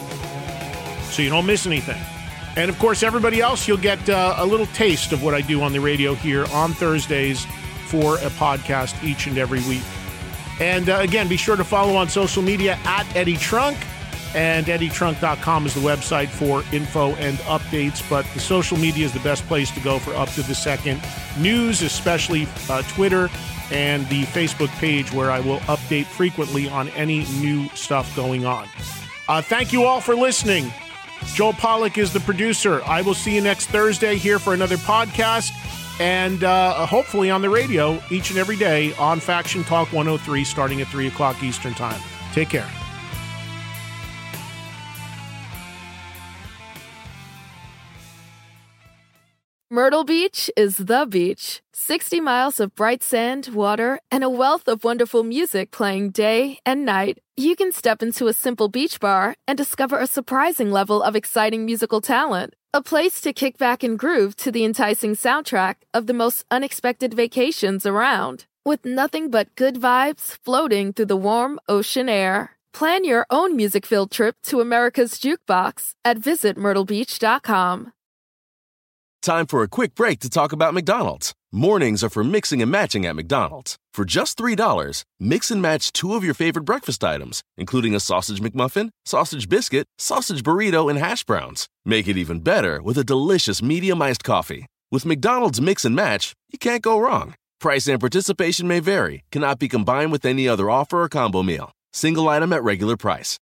so you don't miss anything. And of course, everybody else, you'll get a little taste of what I do on the radio here on Thursdays for a podcast each and every week. And again, be sure to follow on social media at Eddie Trunk, and eddietrunk.com is the website for info and updates. But the social media is the best place to go for up-to-the-second news, especially Twitter and the Facebook page, where I will update frequently on any new stuff going on. Thank you all for listening. Joel Pollack is the producer. I will see you next Thursday here for another podcast, and hopefully on the radio each and every day on Faction Talk 103 starting at 3 o'clock Eastern Time. Take care. Myrtle Beach is the beach. 60 miles of bright sand, water, and a wealth of wonderful music playing day and night. You can step into a simple beach bar and discover a surprising level of exciting musical talent. A place to kick back and groove to the enticing soundtrack of the most unexpected vacations around, with nothing but good vibes floating through the warm ocean air. Plan your own music-filled trip to America's Jukebox at visitmyrtlebeach.com. Time for a quick break to talk about McDonald's. Mornings are for mixing and matching at McDonald's. For just $3, mix and match 2 of your favorite breakfast items, including a sausage McMuffin, sausage biscuit, sausage burrito, and hash browns. Make it even better with a delicious medium iced coffee. With McDonald's Mix and Match, you can't go wrong. Price and participation may vary, cannot be combined with any other offer or combo meal. Single item at regular price.